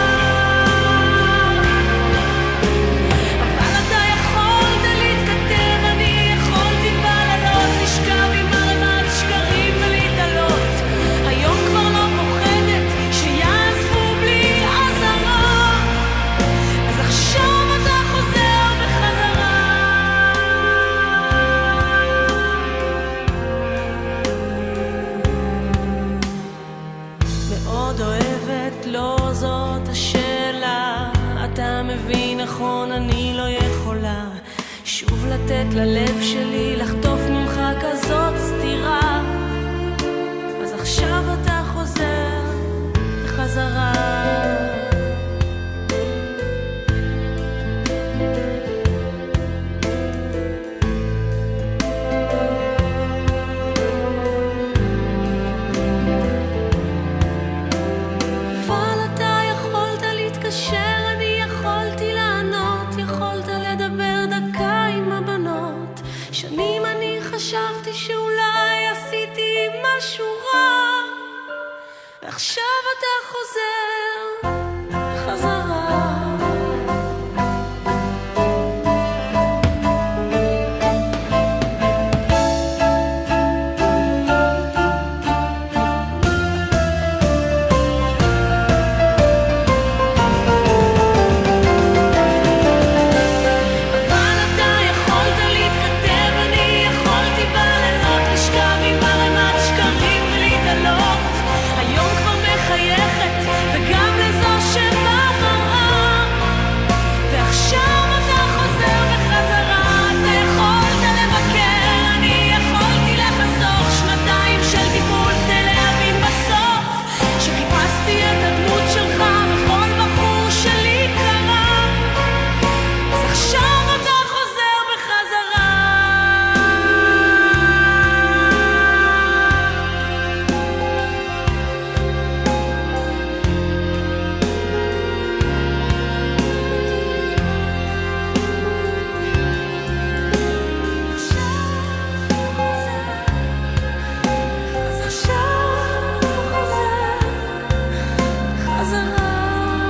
אבל אתה יכולת להתכתב, אני יכולתי בלילות לשכב עם ערימת שקרים ולהתעלות, היום כבר לא פוחדת שיעזבו בלי עזרה, אז עכשיו אתה חוזר בחזרה. מאוד אוהבת, לא זאת השאלה, אתה מבין נכון, אני לא יכולה שוב לתת ללב שלי לחטוף ממך כזאת סתירה, אז עכשיו אתה חוזר בחזרה. אבל אתה יכולת להתקשר, אני יכולתי לענות, יכולת לדבר דקה עם הבנות, שנים אני חשבתי שאולי עשיתי משהו רע, ועכשיו אתה חוזר בחזרה. אבל אתה יכולת להתכתב, אני יכולתי בלילות לשכב עם ערימת שקרים ולהתעלות, היום כבר מחייכת וגם לזו שבמראה, ועכשיו אתה חוזר בחזרה. אתה יכולת לבקר, אני יכולתי לחסוך שנתיים של טיפול כדי להבין בסוף שחיפשתי את הדמות שלך בכל בחור שלי קרה, אז עכשיו אתה חוזר בחזרה. אז עכשיו אתה חוזר בחזרה.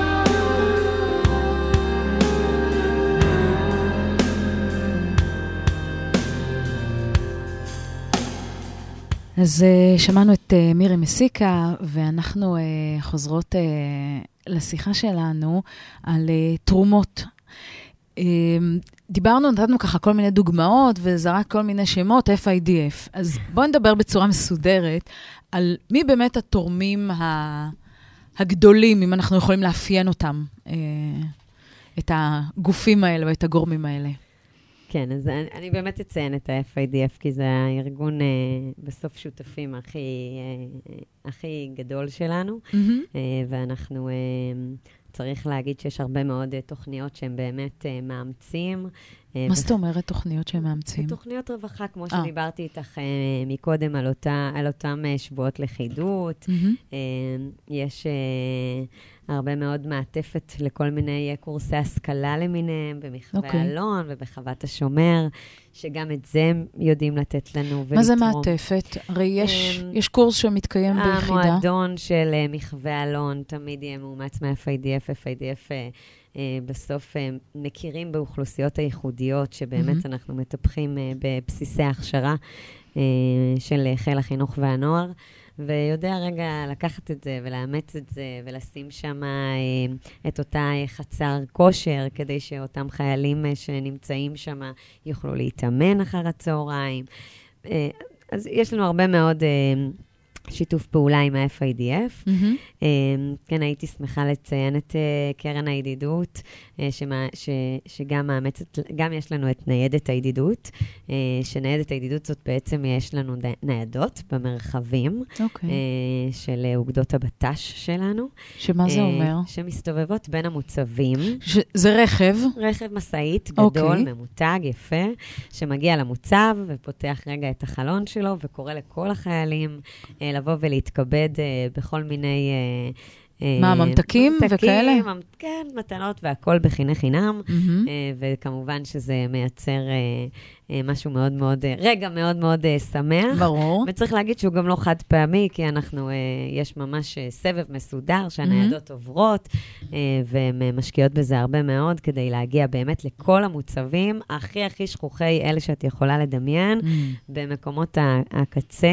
אז שמענו את מירי מסיקה, ואנחנו חוזרות לשיחה שלנו על תרומות. דיברנו, נתנו ככה כל מיני דוגמאות, וזרק כל מיני שמות, FIDF. אז בואו נדבר בצורה מסודרת, על מי באמת התורמים הגדולים, אם אנחנו יכולים לאפיין אותם, את הגופים האלה ואת הגורמים האלה. כן, אז אני באמת אציין את ה-FIDF, כי זה הארגון בסוף שותפים הכי גדול שלנו, ואנחנו צריך להגיד שיש הרבה מאוד תוכניות שהן באמת מאמצים. מה זאת אומרת תוכניות שהן מאמצים? תוכניות רווחה, כמו שדיברתי איתך מקודם על אותם שבועות לכידות. יש הרבה מאוד מעטפת לכל מיני קורסי השכלה למיניהם, במחווה אלון ובחוות השומר, שגם את זה הם יודעים לתת לנו ולתרום. מה זה מעטפת? הרי יש קורס שמתקיים ביחידה. המועדון של מחווה אלון תמיד יהיה מאומץ מה-FIDF. FIDF בסוף מכירים באוכלוסיות הייחודיות, שבאמת אנחנו מטפחים בבסיסי ההכשרה של חיל החינוך והנוער, ויודע רגע לקחת את זה ולאמץ את זה ולשים שם את אותה חצר כושר, כדי שאותם חיילים שנמצאים שם יוכלו להתאמן אחר הצהריים. אז יש לנו הרבה מאוד שיתוף פעולה עם ה-FIDF. כן, הייתי שמחה לציין את קרן הידידות, שגם מאמצת, גם יש לנו את ניידת הידידות, שניידת הידידות זאת בעצם יש לנו ניידות במרחבים, של אוגדות הבט"ש שלנו. שמה זה אומר? שמסתובבות בין המוצבים. זה רכב? רכב מסעית גדול, ממותג, יפה, שמגיע למוצב ופותח רגע את החלון שלו, וקורא לכל החיילים לבוא ולהתכבד בכל מיני מה, ממתקים וכאלה? כן, מתנות והכל בחינם חינם, וכמובן שזה מייצר משהו מאוד מאוד, רגע מאוד מאוד שמח. ברור. וצריך להגיד שהוא גם לא חד פעמי, כי אנחנו, יש ממש סבב מסודר שהניידות עוברות, והן משקיעות בזה הרבה מאוד, כדי להגיע באמת לכל המוצבים, הכי שכוחי אלה שאת יכולה לדמיין, במקומות הקצה,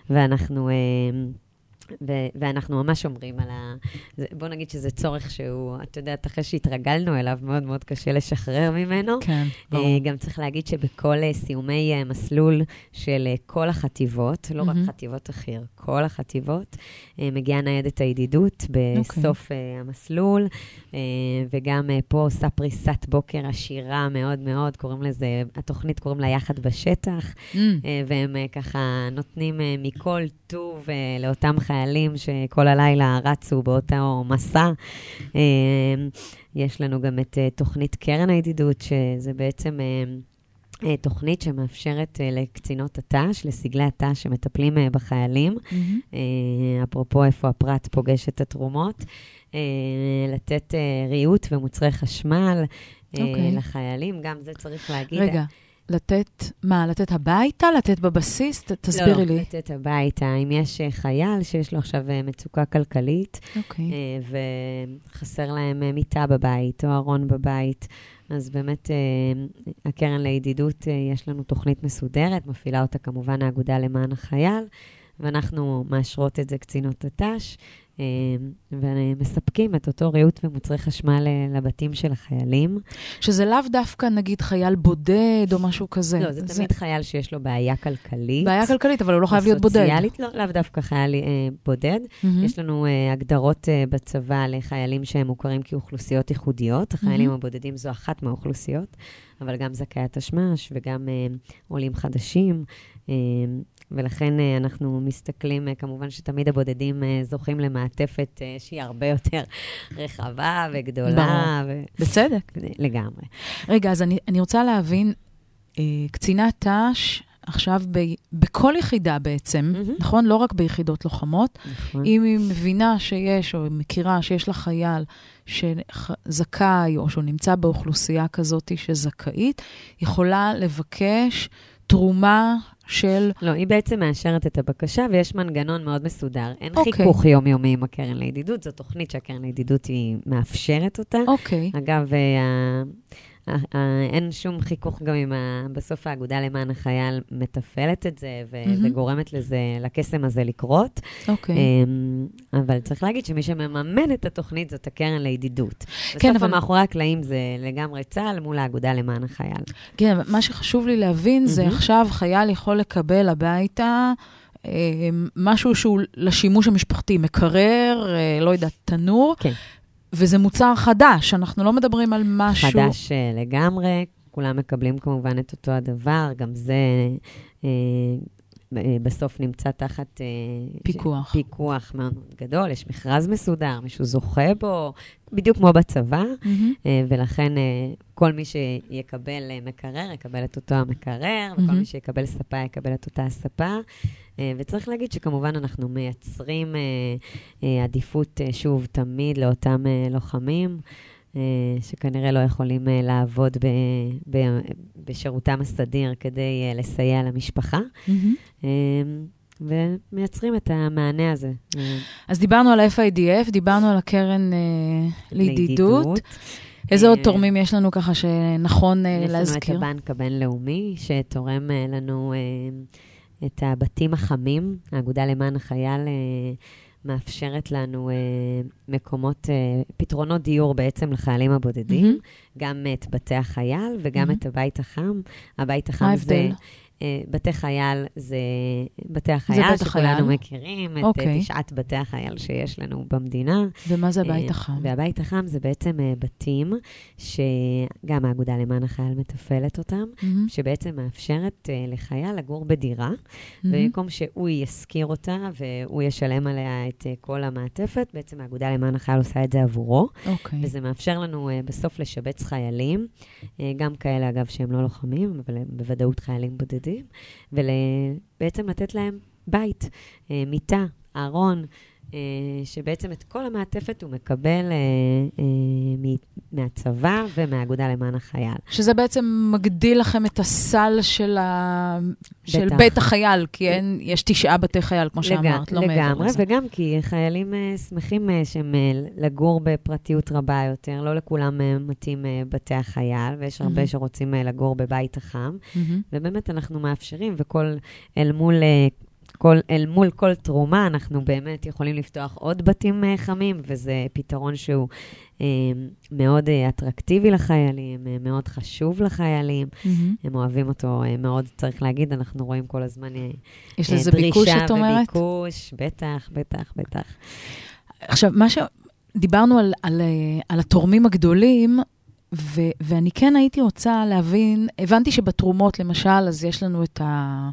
ואנחנו ממש אומרים על בוא נגיד שזה צורך שהוא, אתה יודע, אחרי שהתרגלנו אליו, מאוד מאוד קשה לשחרר ממנו. כן, ברור. גם צריך להגיד שבכל סיומי מסלול של כל החטיבות, לא רק חטיבות אחר, כל החטיבות, מגיעה ניידת הידידות בסוף המסלול, וגם פה עושה פריסת בוקר עשירה מאוד מאוד, קוראים לזה, התוכנית קוראים לה יחד בשטח, והם ככה נותנים מכל טוב לאותם חיילים שכל הלילה רצו באותו מסע. יש לנו גם את תוכנית קרן הידידות, שזה בעצם תוכנית שמאפשרת לקצינות הת"ש, לסגלי הת"ש שמטפלים בחיילים, אפרופו איפה הפרט פוגש את התרומות, לתת ריהוט ומוצרי חשמל לחיילים, גם זה צריך להגיד. רגע. לתת, מה? לתת הביתה? לתת בבסיס? תסבירי לי. לא, לתת הביתה. אם יש חייל שיש לו עכשיו מצוקה כלכלית, וחסר להם מיטה בבית, או ארון בבית, אז באמת הקרן לידידות, יש לנו תוכנית מסודרת, מפעילה אותה כמובן האגודה למען החייל, ואנחנו מאשרות את זה קצינות הת"ש, ומספקים את אותו ריהוט ומוצרי חשמל לבתים של החיילים. שזה לאו דווקא, נגיד, חייל בודד או משהו כזה. לא, זה תמיד חייל שיש לו בעיה כלכלית. בעיה כלכלית, אבל הוא לא חייב להיות בודד. סוציאלית, לאו דווקא חייל בודד. יש לנו הגדרות בצבא לחיילים שהם מוכרים כאוכלוסיות ייחודיות. החיילים הבודדים זו אחת מהאוכלוסיות, אבל גם זכאי תשמ"ש וגם עולים חדשים. ולכן אנחנו מסתכלים, כמובן שתמיד הבודדים זוכים למעטפת שהיא הרבה יותר רחבה וגדולה. בצדק. לגמרי. רגע, אז אני רוצה להבין, קצינת ת"ש, עכשיו בכל יחידה בעצם, נכון? לא רק ביחידות לוחמות, אם היא מבינה שיש, או מכירה שיש לה חייל שזכאי, או שהוא נמצא באוכלוסייה כזאת שזכאית, יכולה לבקש תרומה של... לא, היא בעצם מאשרת את הבקשה, ויש מנגנון מאוד מסודר. אין חיכוך יומיומי עם הקרן לידידות, זו תוכנית שהקרן לידידות היא מאפשרת אותה. אגב, אין שום חיכוך גם עם בסוף האגודה למען החייל מתפעלת את זה וגורמת לזה, לקסם הזה לקרות. אוקיי. אבל צריך להגיד שמי שמממן את התוכנית זאת הקרן לידידות. כן, בסוף מאחורי הקלעים זה לגמרי צה"ל מול האגודה למען החייל. כן, מה שחשוב לי להבין זה עכשיו חייל יכול לקבל הביתה משהו שהוא לשימוש המשפחתי, מקרר, לא יודעת, תנור, כן. וזה מוצר חדש, אנחנו לא מדברים על משהו... חדש לגמרי, כולם מקבלים כמובן את אותו הדבר, גם זה בסוף נמצא תחת פיקוח. פיקוח מאוד גדול, יש מכרז מסודר, מישהו זוכה בו, בדיוק כמו בצבא, ולכן כל מי שיקבל מקרר, יקבל את אותו המקרר, וכל מי שיקבל ספה, יקבל את אותה הספה. וצריך להגיד שכמובן אנחנו מייצרים עדיפות, שוב, תמיד לאותם לוחמים, שכנראה לא יכולים לעבוד בשירותם הסדיר כדי לסייע למשפחה. ומייצרים את המענה הזה. אז דיברנו על ה-FIDF, דיברנו על הקרן לידידות. איזה עוד תורמים יש לנו ככה שנכון להזכיר? יש לנו את הבנק הבינלאומי, שתורם לנו את הבתים החמים. האגודה למען החייל מאפשרת לנו מקומות, פתרונות דיור בעצם לחיילים הבודדים, גם את בתי החייל וגם את הבית החם. הבית החם זה... בתי חייל זה בתי החייל שכולנו מכירים, את 9 בתי החייל שיש לנו במדינה. ומה זה הבית החם? והבית החם זה בעצם בתים שגם האגודה למען החייל מתפעלת אותם, שבעצם מאפשרת לחייל לגור בדירה, במקום שהוא יזכיר אותה והוא ישלם עליה את כל המעטפת, בעצם האגודה למען החייל עושה את זה עבורו, וזה מאפשר לנו בסוף לשבץ חיילים, גם כאלה אגב שהם לא לוחמים, אבל בוודאות חיילים בודדים, ובעצם לתת להם בית, מיטה, ארון, שבעצם את כל המעטפת הוא מקבל מהצבא ומהאגודה למען החייל. שזה בעצם מגדיל לכם את הסל של בית החייל, כי יש 9 בתי חייל, כמו שאמרת, לא מעבר לזה. לגמרי, וגם כי חיילים שמחים שהם לגור בפרטיות רבה יותר, לא לכולם מתאים בתי החייל, ויש הרבה שרוצים לגור בבית החם, ובאמת אנחנו מאפשרים, וכל אל מול כל תרומה, אנחנו באמת יכולים לפתוח עוד בתים חמים, וזה פתרון שהוא מאוד אטרקטיבי לחיילים, מאוד חשוב לחיילים, הם אוהבים אותו מאוד, צריך להגיד, אנחנו רואים כל הזמן יש לזה ביקוש, את אומרת? וביקוש, בטח, בטח, בטח. עכשיו, מה שדיברנו על התורמים הגדולים, ואני כן הייתי רוצה להבין, הבנתי שבתרומות, למשל, אז יש לנו את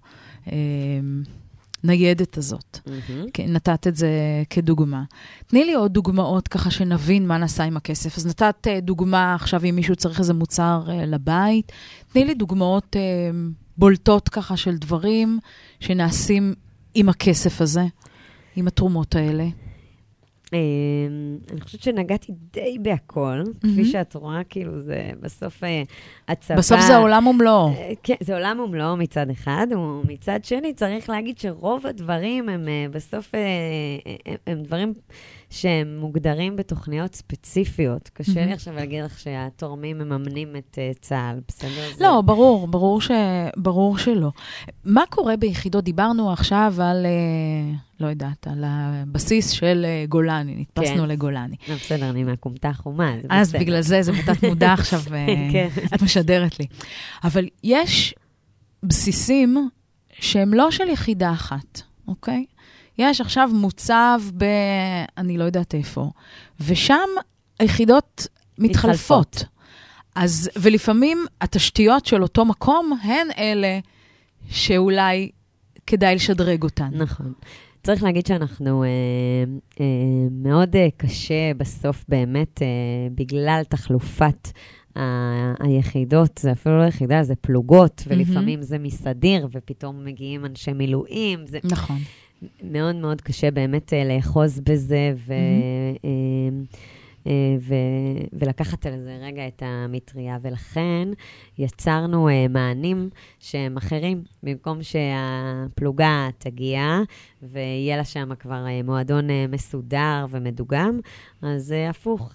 ניידת הזאת. נתת את זה כדוגמה. תני לי עוד דוגמאות ככה שנבין מה נעשה עם הכסף. אז נתת דוגמה עכשיו אם מישהו צריך איזה מוצר לבית. תני לי דוגמאות בולטות ככה של דברים שנעשים עם הכסף הזה, עם התרומות האלה. אני חושבת שנגעתי די בהכל, כפי שאת רואה, כאילו זה בסוף הצבא... בסוף זה עולם ומלואו. כן, זה עולם ומלואו מצד אחד, ומצד שני צריך להגיד שרוב הדברים הם בסוף, הם דברים שהם מוגדרים בתוכניות ספציפיות. קשה לי עכשיו להגיד לך שהתורמים מממנים את צה"ל, בסדר? לא, ברור שלא. מה קורה ביחידות? דיברנו עכשיו על... לא יודעת, על הבסיס של גולני, נתפסנו לגולני. בסדר, אני מהקומתה חומה. אז בגלל זה בתת מודע עכשיו, את משדרת לי. אבל יש בסיסים שהם לא של יחידה אחת, אוקיי? יש עכשיו מוצב אני לא יודעת איפה, ושם היחידות מתחלפות. אז, ולפעמים התשתיות של אותו מקום הן אלה שאולי כדאי לשדרג אותן. נכון. צריך להגיד שאנחנו מאוד קשה בסוף באמת, בגלל תחלופת היחידות, זה אפילו לא יחידה, זה פלוגות, ולפעמים זה מסדיר, ופתאום מגיעים אנשי מילואים. נכון. מאוד מאוד קשה באמת לאחוז בזה, ולקחת על זה רגע את המטריה, ולכן יצרנו מענים שהם אחרים, במקום שהפלוגה תגיע, ויהיה לה שם כבר מועדון מסודר ומדוגם, אז הפוך.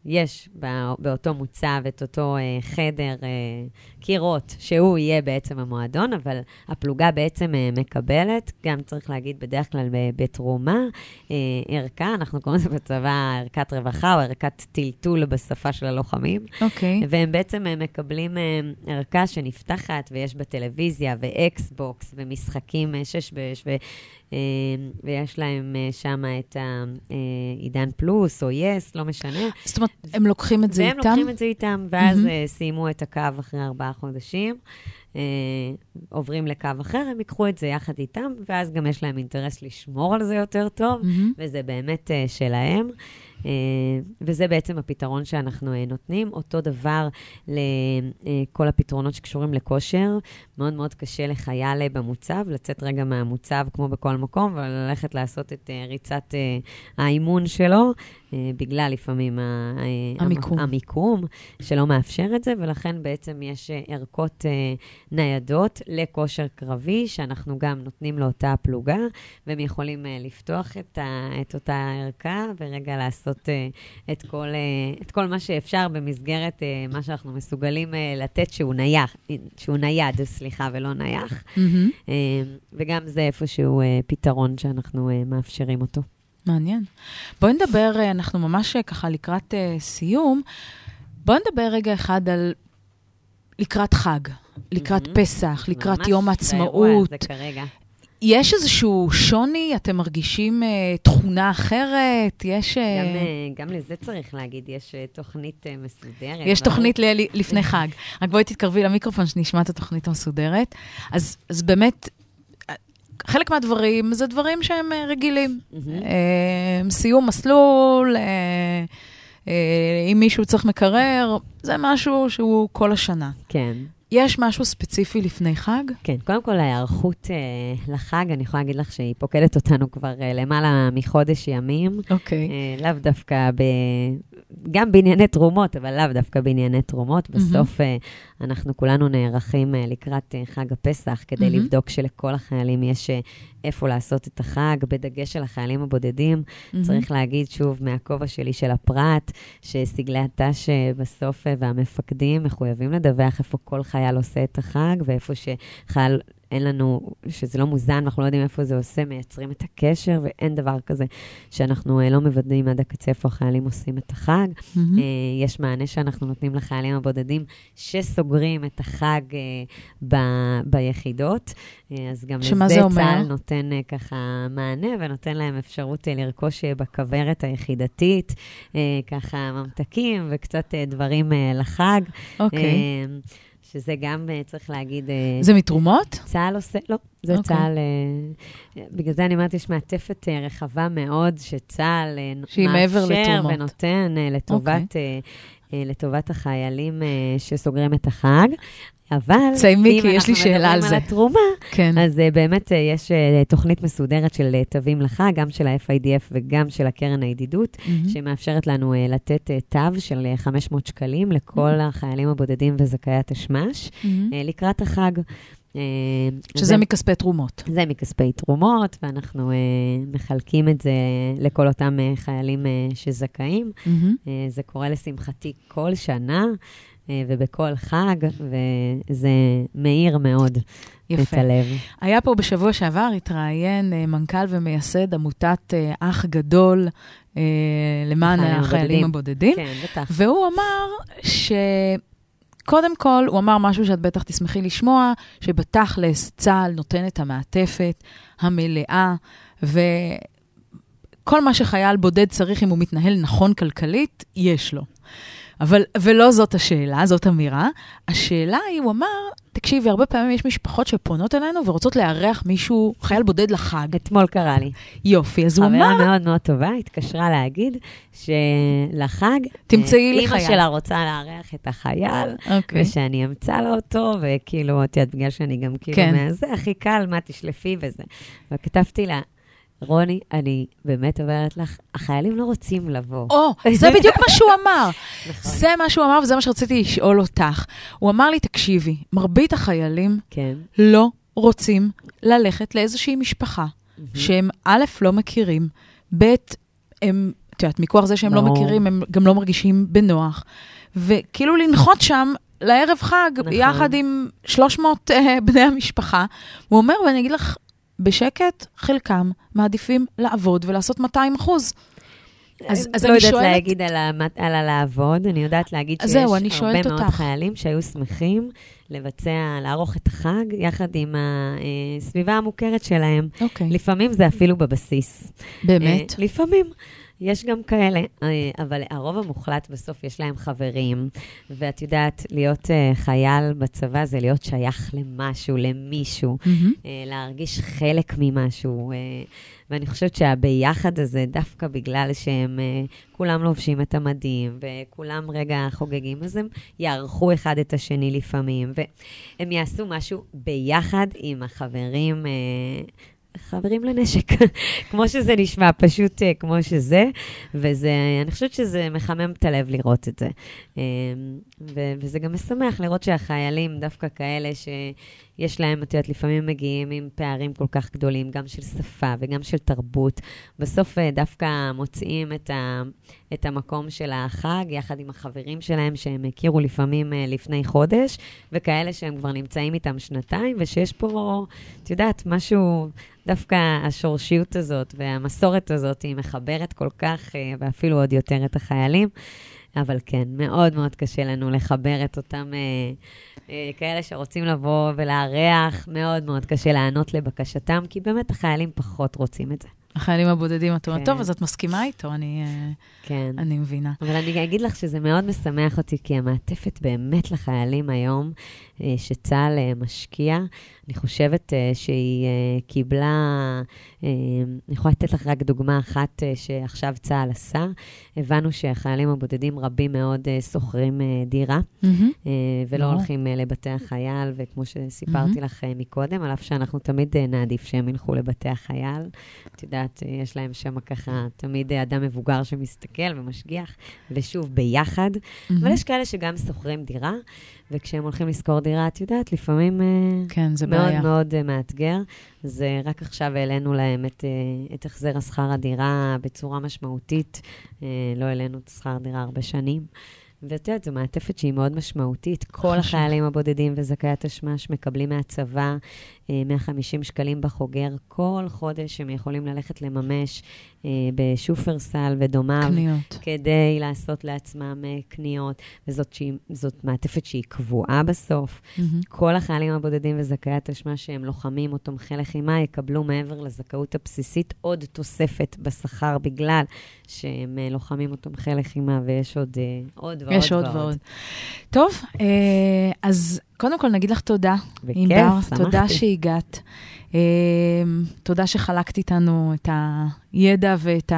יש באותו מוצב את אותו חדר קירות, שהוא יהיה בעצם המועדון, אבל הפלוגה בעצם מקבלת, גם צריך להגיד בדרך כלל בתרומה, ערכה, אנחנו קוראים לזה בצבא ערכת רווחה, או ערכת טלטול בשפה של הלוחמים. אוקיי. והם בעצם מקבלים ערכה שנפתחת, ויש בטלוויזיה, ואקסבוקס, ומשחקים 6 ויש להם שם את עידן פלוס, או יס, לא משנה. זאת אומרת, הם לוקחים את זה איתם? והם לוקחים את זה איתם, ואז סיימו את הקו אחרי 4 חודשים, עוברים לקו אחר, הם ייקחו את זה יחד איתם, ואז גם יש להם אינטרס לשמור על זה יותר טוב, וזה באמת שלהם. וזה בעצם הפתרון שאנחנו נותנים. אותו דבר לכל הפתרונות שקשורים לכושר. מאוד מאוד קשה לחייל במוצב, לצאת רגע מהמוצב כמו בכל מקום, וללכת לעשות את ריצת האימון שלו, בגלל לפעמים המיקום שלא מאפשר את זה, ולכן בעצם יש ערכות ניידות לכושר קרבי, שאנחנו גם נותנים לאותה פלוגה, והם יכולים לפתוח את אותה ערכה, ורגע לעשות את כל מה שאפשר במסגרת מה שאנחנו מסוגלים לתת, שהוא נייד, ולא נייח. וגם זה איפשהו פתרון שאנחנו מאפשרים אותו. מעניין. בואי נדבר, אנחנו ממש ככה לקראת סיום, בואי נדבר רגע אחד על לקראת חג, לקראת פסח, לקראת יום העצמאות. זה כרגע. יש איזשהו שוני? אתם מרגישים תכונה אחרת? יש... גם לזה צריך להגיד, יש תוכנית מסודרת. יש תוכנית לפני חג. רק בואי תתקרבי למיקרופון שנשמע את התוכנית המסודרת. אז באמת, חלק מהדברים זה דברים שהם רגילים. סיום מסלול, אם מישהו צריך מקרר, זה משהו שהוא כל השנה. כן. יש משהו ספציפי לפני חג? כן, קודם כל ההיערכות לחג, אני יכולה להגיד לך שהיא פוקדת אותנו כבר למעלה מחודש ימים. אוקיי. לאו דווקא גם בענייני תרומות, אבל לאו דווקא בענייני תרומות. בסוף אנחנו כולנו נערכים לקראת חג הפסח, כדי לבדוק שלכל החיילים יש איפה לעשות את החג, בדגש של החיילים הבודדים. צריך להגיד שוב מהכובע שלי של הפרט, שסגלי הת"ש בסוף והמפקדים מחויבים לדווח איפה כל חייל עושה את החג, ואיפה שחייל אין לנו, שזה לא מוזן, אנחנו לא יודעים איפה זה עושה, מייצרים את הקשר, ואין דבר כזה שאנחנו לא מוודאים עד הקצה איפה החיילים עושים את החג. יש מענה שאנחנו נותנים לחיילים הבודדים, שסוגרים את החג ביחידות, אז גם לזה צה"ל נותן ככה מענה, ונותן להם אפשרות לרכוש בכוורת היחידתית, ככה ממתקים וקצת דברים לחג. אוקיי. שזה גם צריך להגיד... זה מתרומות? צה"ל עושה, לא, זה צה"ל... בגלל זה אני אומרת, יש מעטפת רחבה מאוד, שצה"ל מאפשר ונותן לטובת החיילים שסוגרים את החג. אבל ציימי, כי יש לי שאלה על זה. אם אנחנו מדברים על התרומה, כן. אז באמת יש תוכנית מסודרת של תווים לחג, גם של ה-FIDF וגם של הקרן הידידות, שמאפשרת לנו לתת תו של 500 שקלים לכל החיילים הבודדים וזכאי התשמש, לקראת החג. שזה מכספי תרומות. זה מכספי תרומות, ואנחנו מחלקים את זה לכל אותם חיילים שזכאים. זה קורה לשמחתי כל שנה, ובכל חג, וזה מאיר מאוד את הלב. היה פה בשבוע שעבר, התראיין מנכ"ל ומייסד עמותת אח גדול למען החיילים הבודדים. כן, בטח. והוא אמר קודם כל, הוא אמר משהו שאת בטח תשמחי לשמוע, שבתכלס צה"ל נותן את המעטפת המלאה, וכל מה שחייל בודד צריך, אם הוא מתנהל נכון כלכלית, יש לו. ולא זאת השאלה, זאת אמירה. השאלה היא, הוא אמר, תקשיבי, הרבה פעמים יש משפחות שפונות אלינו ורוצות לארח מישהו, חייל בודד לחג. אתמול קרה לי. יופי, אז הוא אמר... חברה מאוד מאוד טובה, התקשרה להגיד שלחג, תמצאי לי חייל. אמא שלה רוצה לארח את החייל, ושאני אמצא לו אותו, וכאילו, בגלל שאני גם כאילו מהזה, הכי קל, מה תשלפי וזה. וכתבתי לה, רוני, אני באמת אומרת לך, החיילים לא רוצים לבוא. זה בדיוק מה שהוא אמר. זה מה שהוא אמר, וזה מה שרציתי לשאול אותך. הוא אמר לי, תקשיבי, מרבית החיילים לא רוצים ללכת לאיזושהי משפחה, שהם א', לא מכירים, ב', הם, יודעת, מכוח זה שהם לא מכירים, הם גם לא מרגישים בנוח. וכאילו לנחות שם לערב חג, יחד עם 300 בני המשפחה. הוא אומר, ואני אגיד לך, בשקט, חלקם מעדיפים לעבוד ולעשות 200%. אז לא יודעת להגיד על הלעבוד, אני יודעת להגיד שיש הרבה מאוד חיילים שהיו שמחים לערוך את החג, יחד עם הסביבה המוכרת שלהם. לפעמים זה אפילו בבסיס. באמת? לפעמים. יש גם כאלה, אבל הרוב המוחלט בסוף יש להם חברים, ואת יודעת, להיות חייל בצבא זה להיות שייך למשהו, למישהו, להרגיש חלק ממשהו, ואני חושבת שהביחד הזה, דווקא בגלל שהם כולם לובשים את המדים, וכולם רגע חוגגים, אז הם יערכו אחד את השני לפעמים, והם יעשו משהו ביחד עם החברים, חברים לנשק, כמו שזה נשמע, פשוט כמו שזה, אני חושבת שזה מחמם את הלב לראות את זה. וזה גם משמח לראות שהחיילים, דווקא כאלה שיש להם, את יודעת, לפעמים מגיעים עם פערים כל כך גדולים, גם של שפה וגם של תרבות. בסוף דווקא מוצאים את המקום של החג, יחד עם החברים שלהם, שהם הכירו לפעמים לפני חודש, וכאלה שהם כבר נמצאים איתם שנתיים, ושיש פה, את יודעת, משהו, דווקא השורשיות הזאת והמסורת הזאת היא מחברת כל כך, ואפילו עוד יותר את החיילים. אבל כן, מאוד מאוד קשה לנו לחבר את אותם כאלה שרוצים לבוא ולארח, מאוד מאוד קשה לענות לבקשתם, כי באמת החיילים פחות רוצים את זה. החיילים הבודדים, את אומרת, טוב, אז את מסכימה איתו, אני מבינה. אבל אני אגיד לך שזה מאוד משמח אותי, כי המעטפת באמת לחיילים היום, שצה"ל משקיע, אני חושבת שהיא קיבלה, אני יכולה לתת לך רק דוגמה אחת שעכשיו צה"ל עשה, הבנו שהחיילים הבודדים רבים מאוד שוכרים דירה, ולא הולכים לבתי החייל, וכמו שסיפרתי לך מקודם, על אף שאנחנו תמיד נעדיף שהם ילכו לבתי החייל, את יודעת, יש להם שם ככה תמיד אדם מבוגר שמסתכל ומשגיח, ושוב ביחד, אבל יש כאלה שגם שוכרים דירה, וכשהם הולכים לזכור דירה, את יודעת, לפעמים כן, זה מאוד בעיה. מאוד מאתגר. אז רק עכשיו העלינו להם את החזר השכר הדירה בצורה משמעותית. לא העלינו את שכר דירה הרבה שנים. ואת יודעת, זו מעטפת שהיא מאוד משמעותית. כל החיילים הבודדים וזכאי התשמ"ש מקבלים מהצבא 150 שקלים בחוגר. כל חודש הם יכולים ללכת לממש בשופרסל ודומיו. קניות. כדי לעשות לעצמם קניות. וזאת מעטפת שהיא קבועה בסוף. כל החיילים הבודדים וזכאי התשמ"ש שהם לוחמים או תומכי לחימה יקבלו מעבר לזכאות הבסיסית עוד תוספת בשכר בגלל שהם לוחמים או תומכי לחימה ויש עוד ועוד. יש עוד ועוד. טוב, אז קודם כל נגיד לך תודה, ענבר, תודה שהגעת. תודה שחלקת איתנו את הידע ואת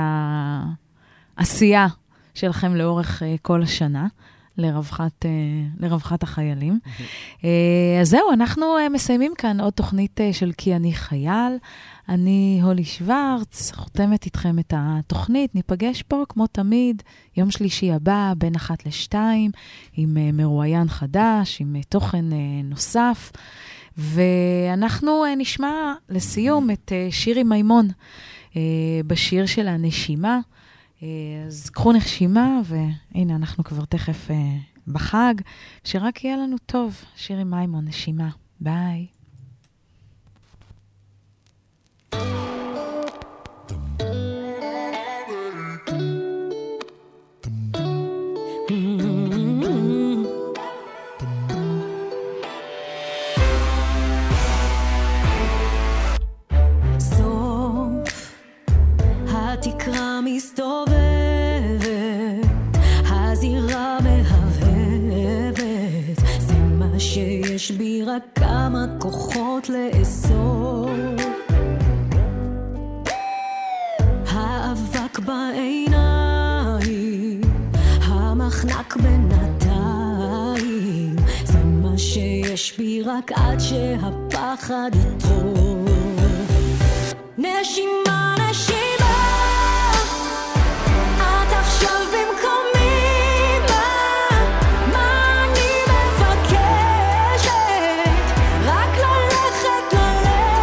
העשייה שלכם לאורך כל השנה, לרווחת החיילים. אז זהו, אנחנו מסיימים כאן עוד תוכנית של כי אני חייל. אני הולי שוורץ, חותמת איתכם את התוכנית. ניפגש פה, כמו תמיד, יום שלישי הבא, בין 1-2, עם מרואיין חדש, עם תוכן נוסף. ואנחנו נשמע לסיום את שירי מימון, בשיר של הנשימה. אז קחו נשימה, והנה אנחנו כבר תכף בחג, שרק יהיה לנו טוב. שירי מימון, נשימה. ביי. סוף התקרה מסתובבת, הזירה מהבהבת, זה מה שיש בי, רק כמה כוחות לאסוף. האבק בעיניים, המחנק בינתיים, זה מה שיש בי, רק עד שהפחד יטרוף. נשימה, נשימה, את עכשיו במקומי, מה אני מבקשת? רק ללכת,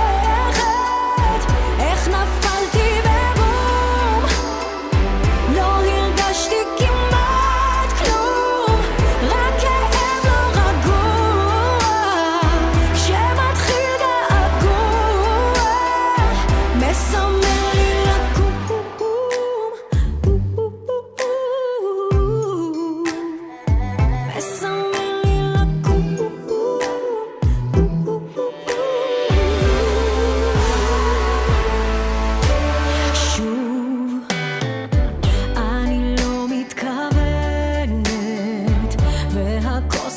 איך נפלתי בבום, לא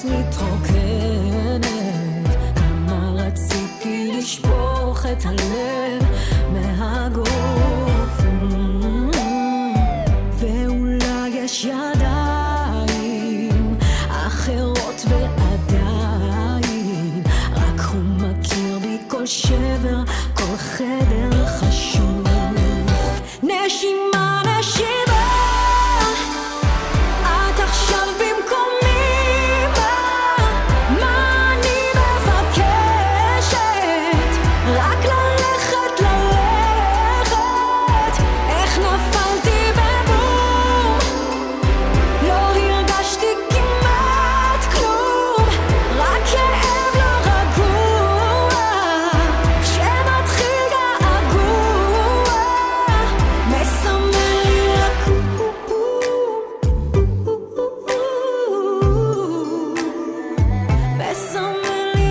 הראש מתרוקנת, כמה רציתי לשפוך את הלב מהגוף, ואולי יש ידיים אחרות ועדיין רק הוא מכיר בי כל שבר, כל חדר חשוב. נשימה, נשימה, את עכשיו במקומי, מה אני מבקשת? רק ללכת, ללכת. איך נפלתי בבום, לא הרגשתי כמעט כלום, רק כאב לא רגוע, כשמתחיל געגוע, מסמן לי מסמן לי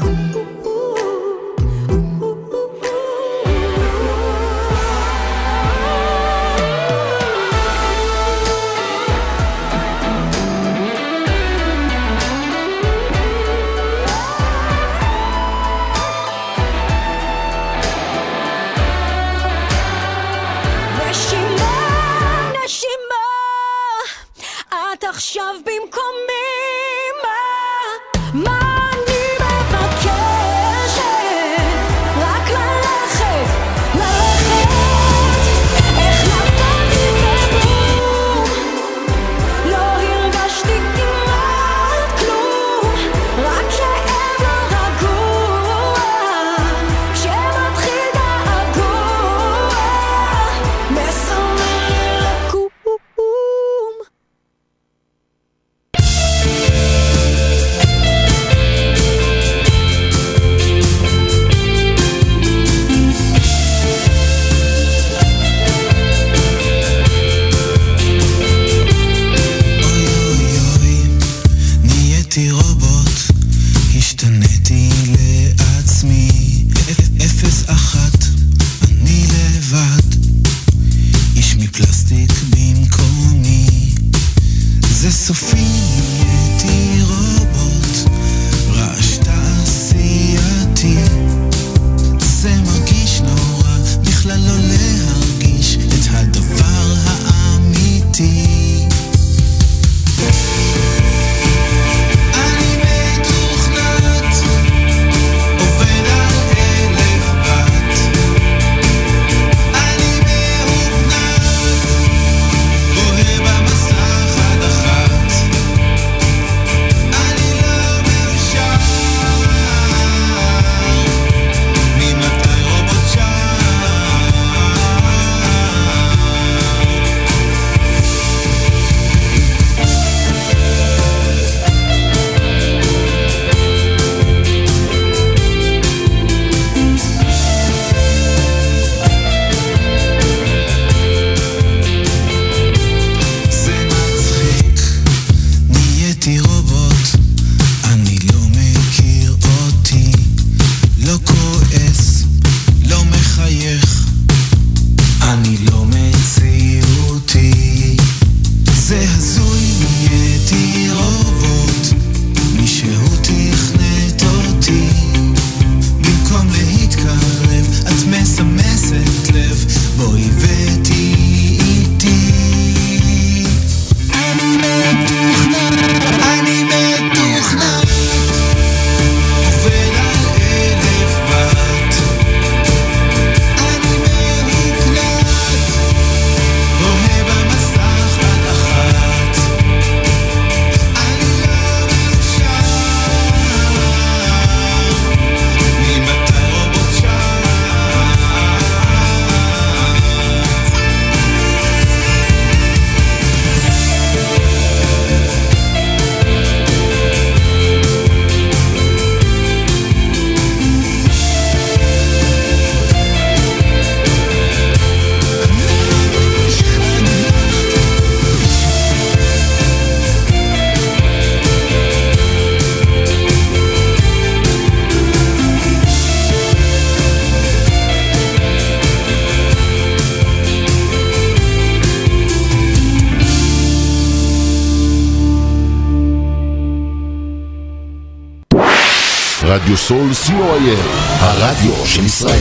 נשימה, נשימה, את עכשיו במקומי, מה אני מבקשת? רק ללכת, ללכת. איך נפלתי בבום, לא הרגשתי כמעט כלום, רק כאב לא רגוע, כשמתחיל געגוע, מסמן לי לקום. נהייתי רובוט, השתניתי לעצמי, 0-1, אני לבד, איש מפלסטיק במקומי, זה סופי, נהייתי רובוט, רעש תעשייתי, זה מרגיש נורא, בכלל לא להרגיש את הדבר האמיתי. אני מתוכנת, עובד על 1000 וואט, אני מהופנת, בוהה במסך עד 1, רדיו סול co.il, הרדיו של ישראל.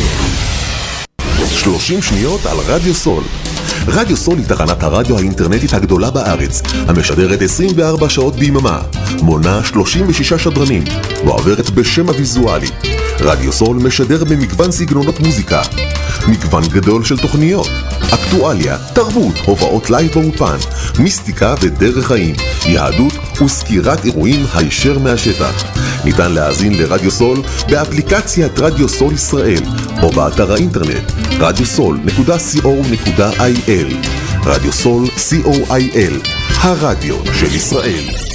30 שניות על רדיו סול. רדיו סול היא תחנת הרדיו האינטרנטית הגדולה בארץ, המשדרת 24 שעות ביממה, מונה 36 שדרנים, ועוברת בשם הוויזואלי. רדיו סול משדר במגוון סגנונות מוזיקה, מגוון גדול של תוכניות, אקטואליה, תרבות, הופעות לייב באופן, מיסטיקה ודרך חיים, יהדות וסקירת אירועים הישר מהשטח. ניתן להאזין לרדיו סול באפליקציית רדיו סול ישראל, או באתר האינטרנט radiosol.co.il. רדיו סול co.il, הרדיו של ישראל.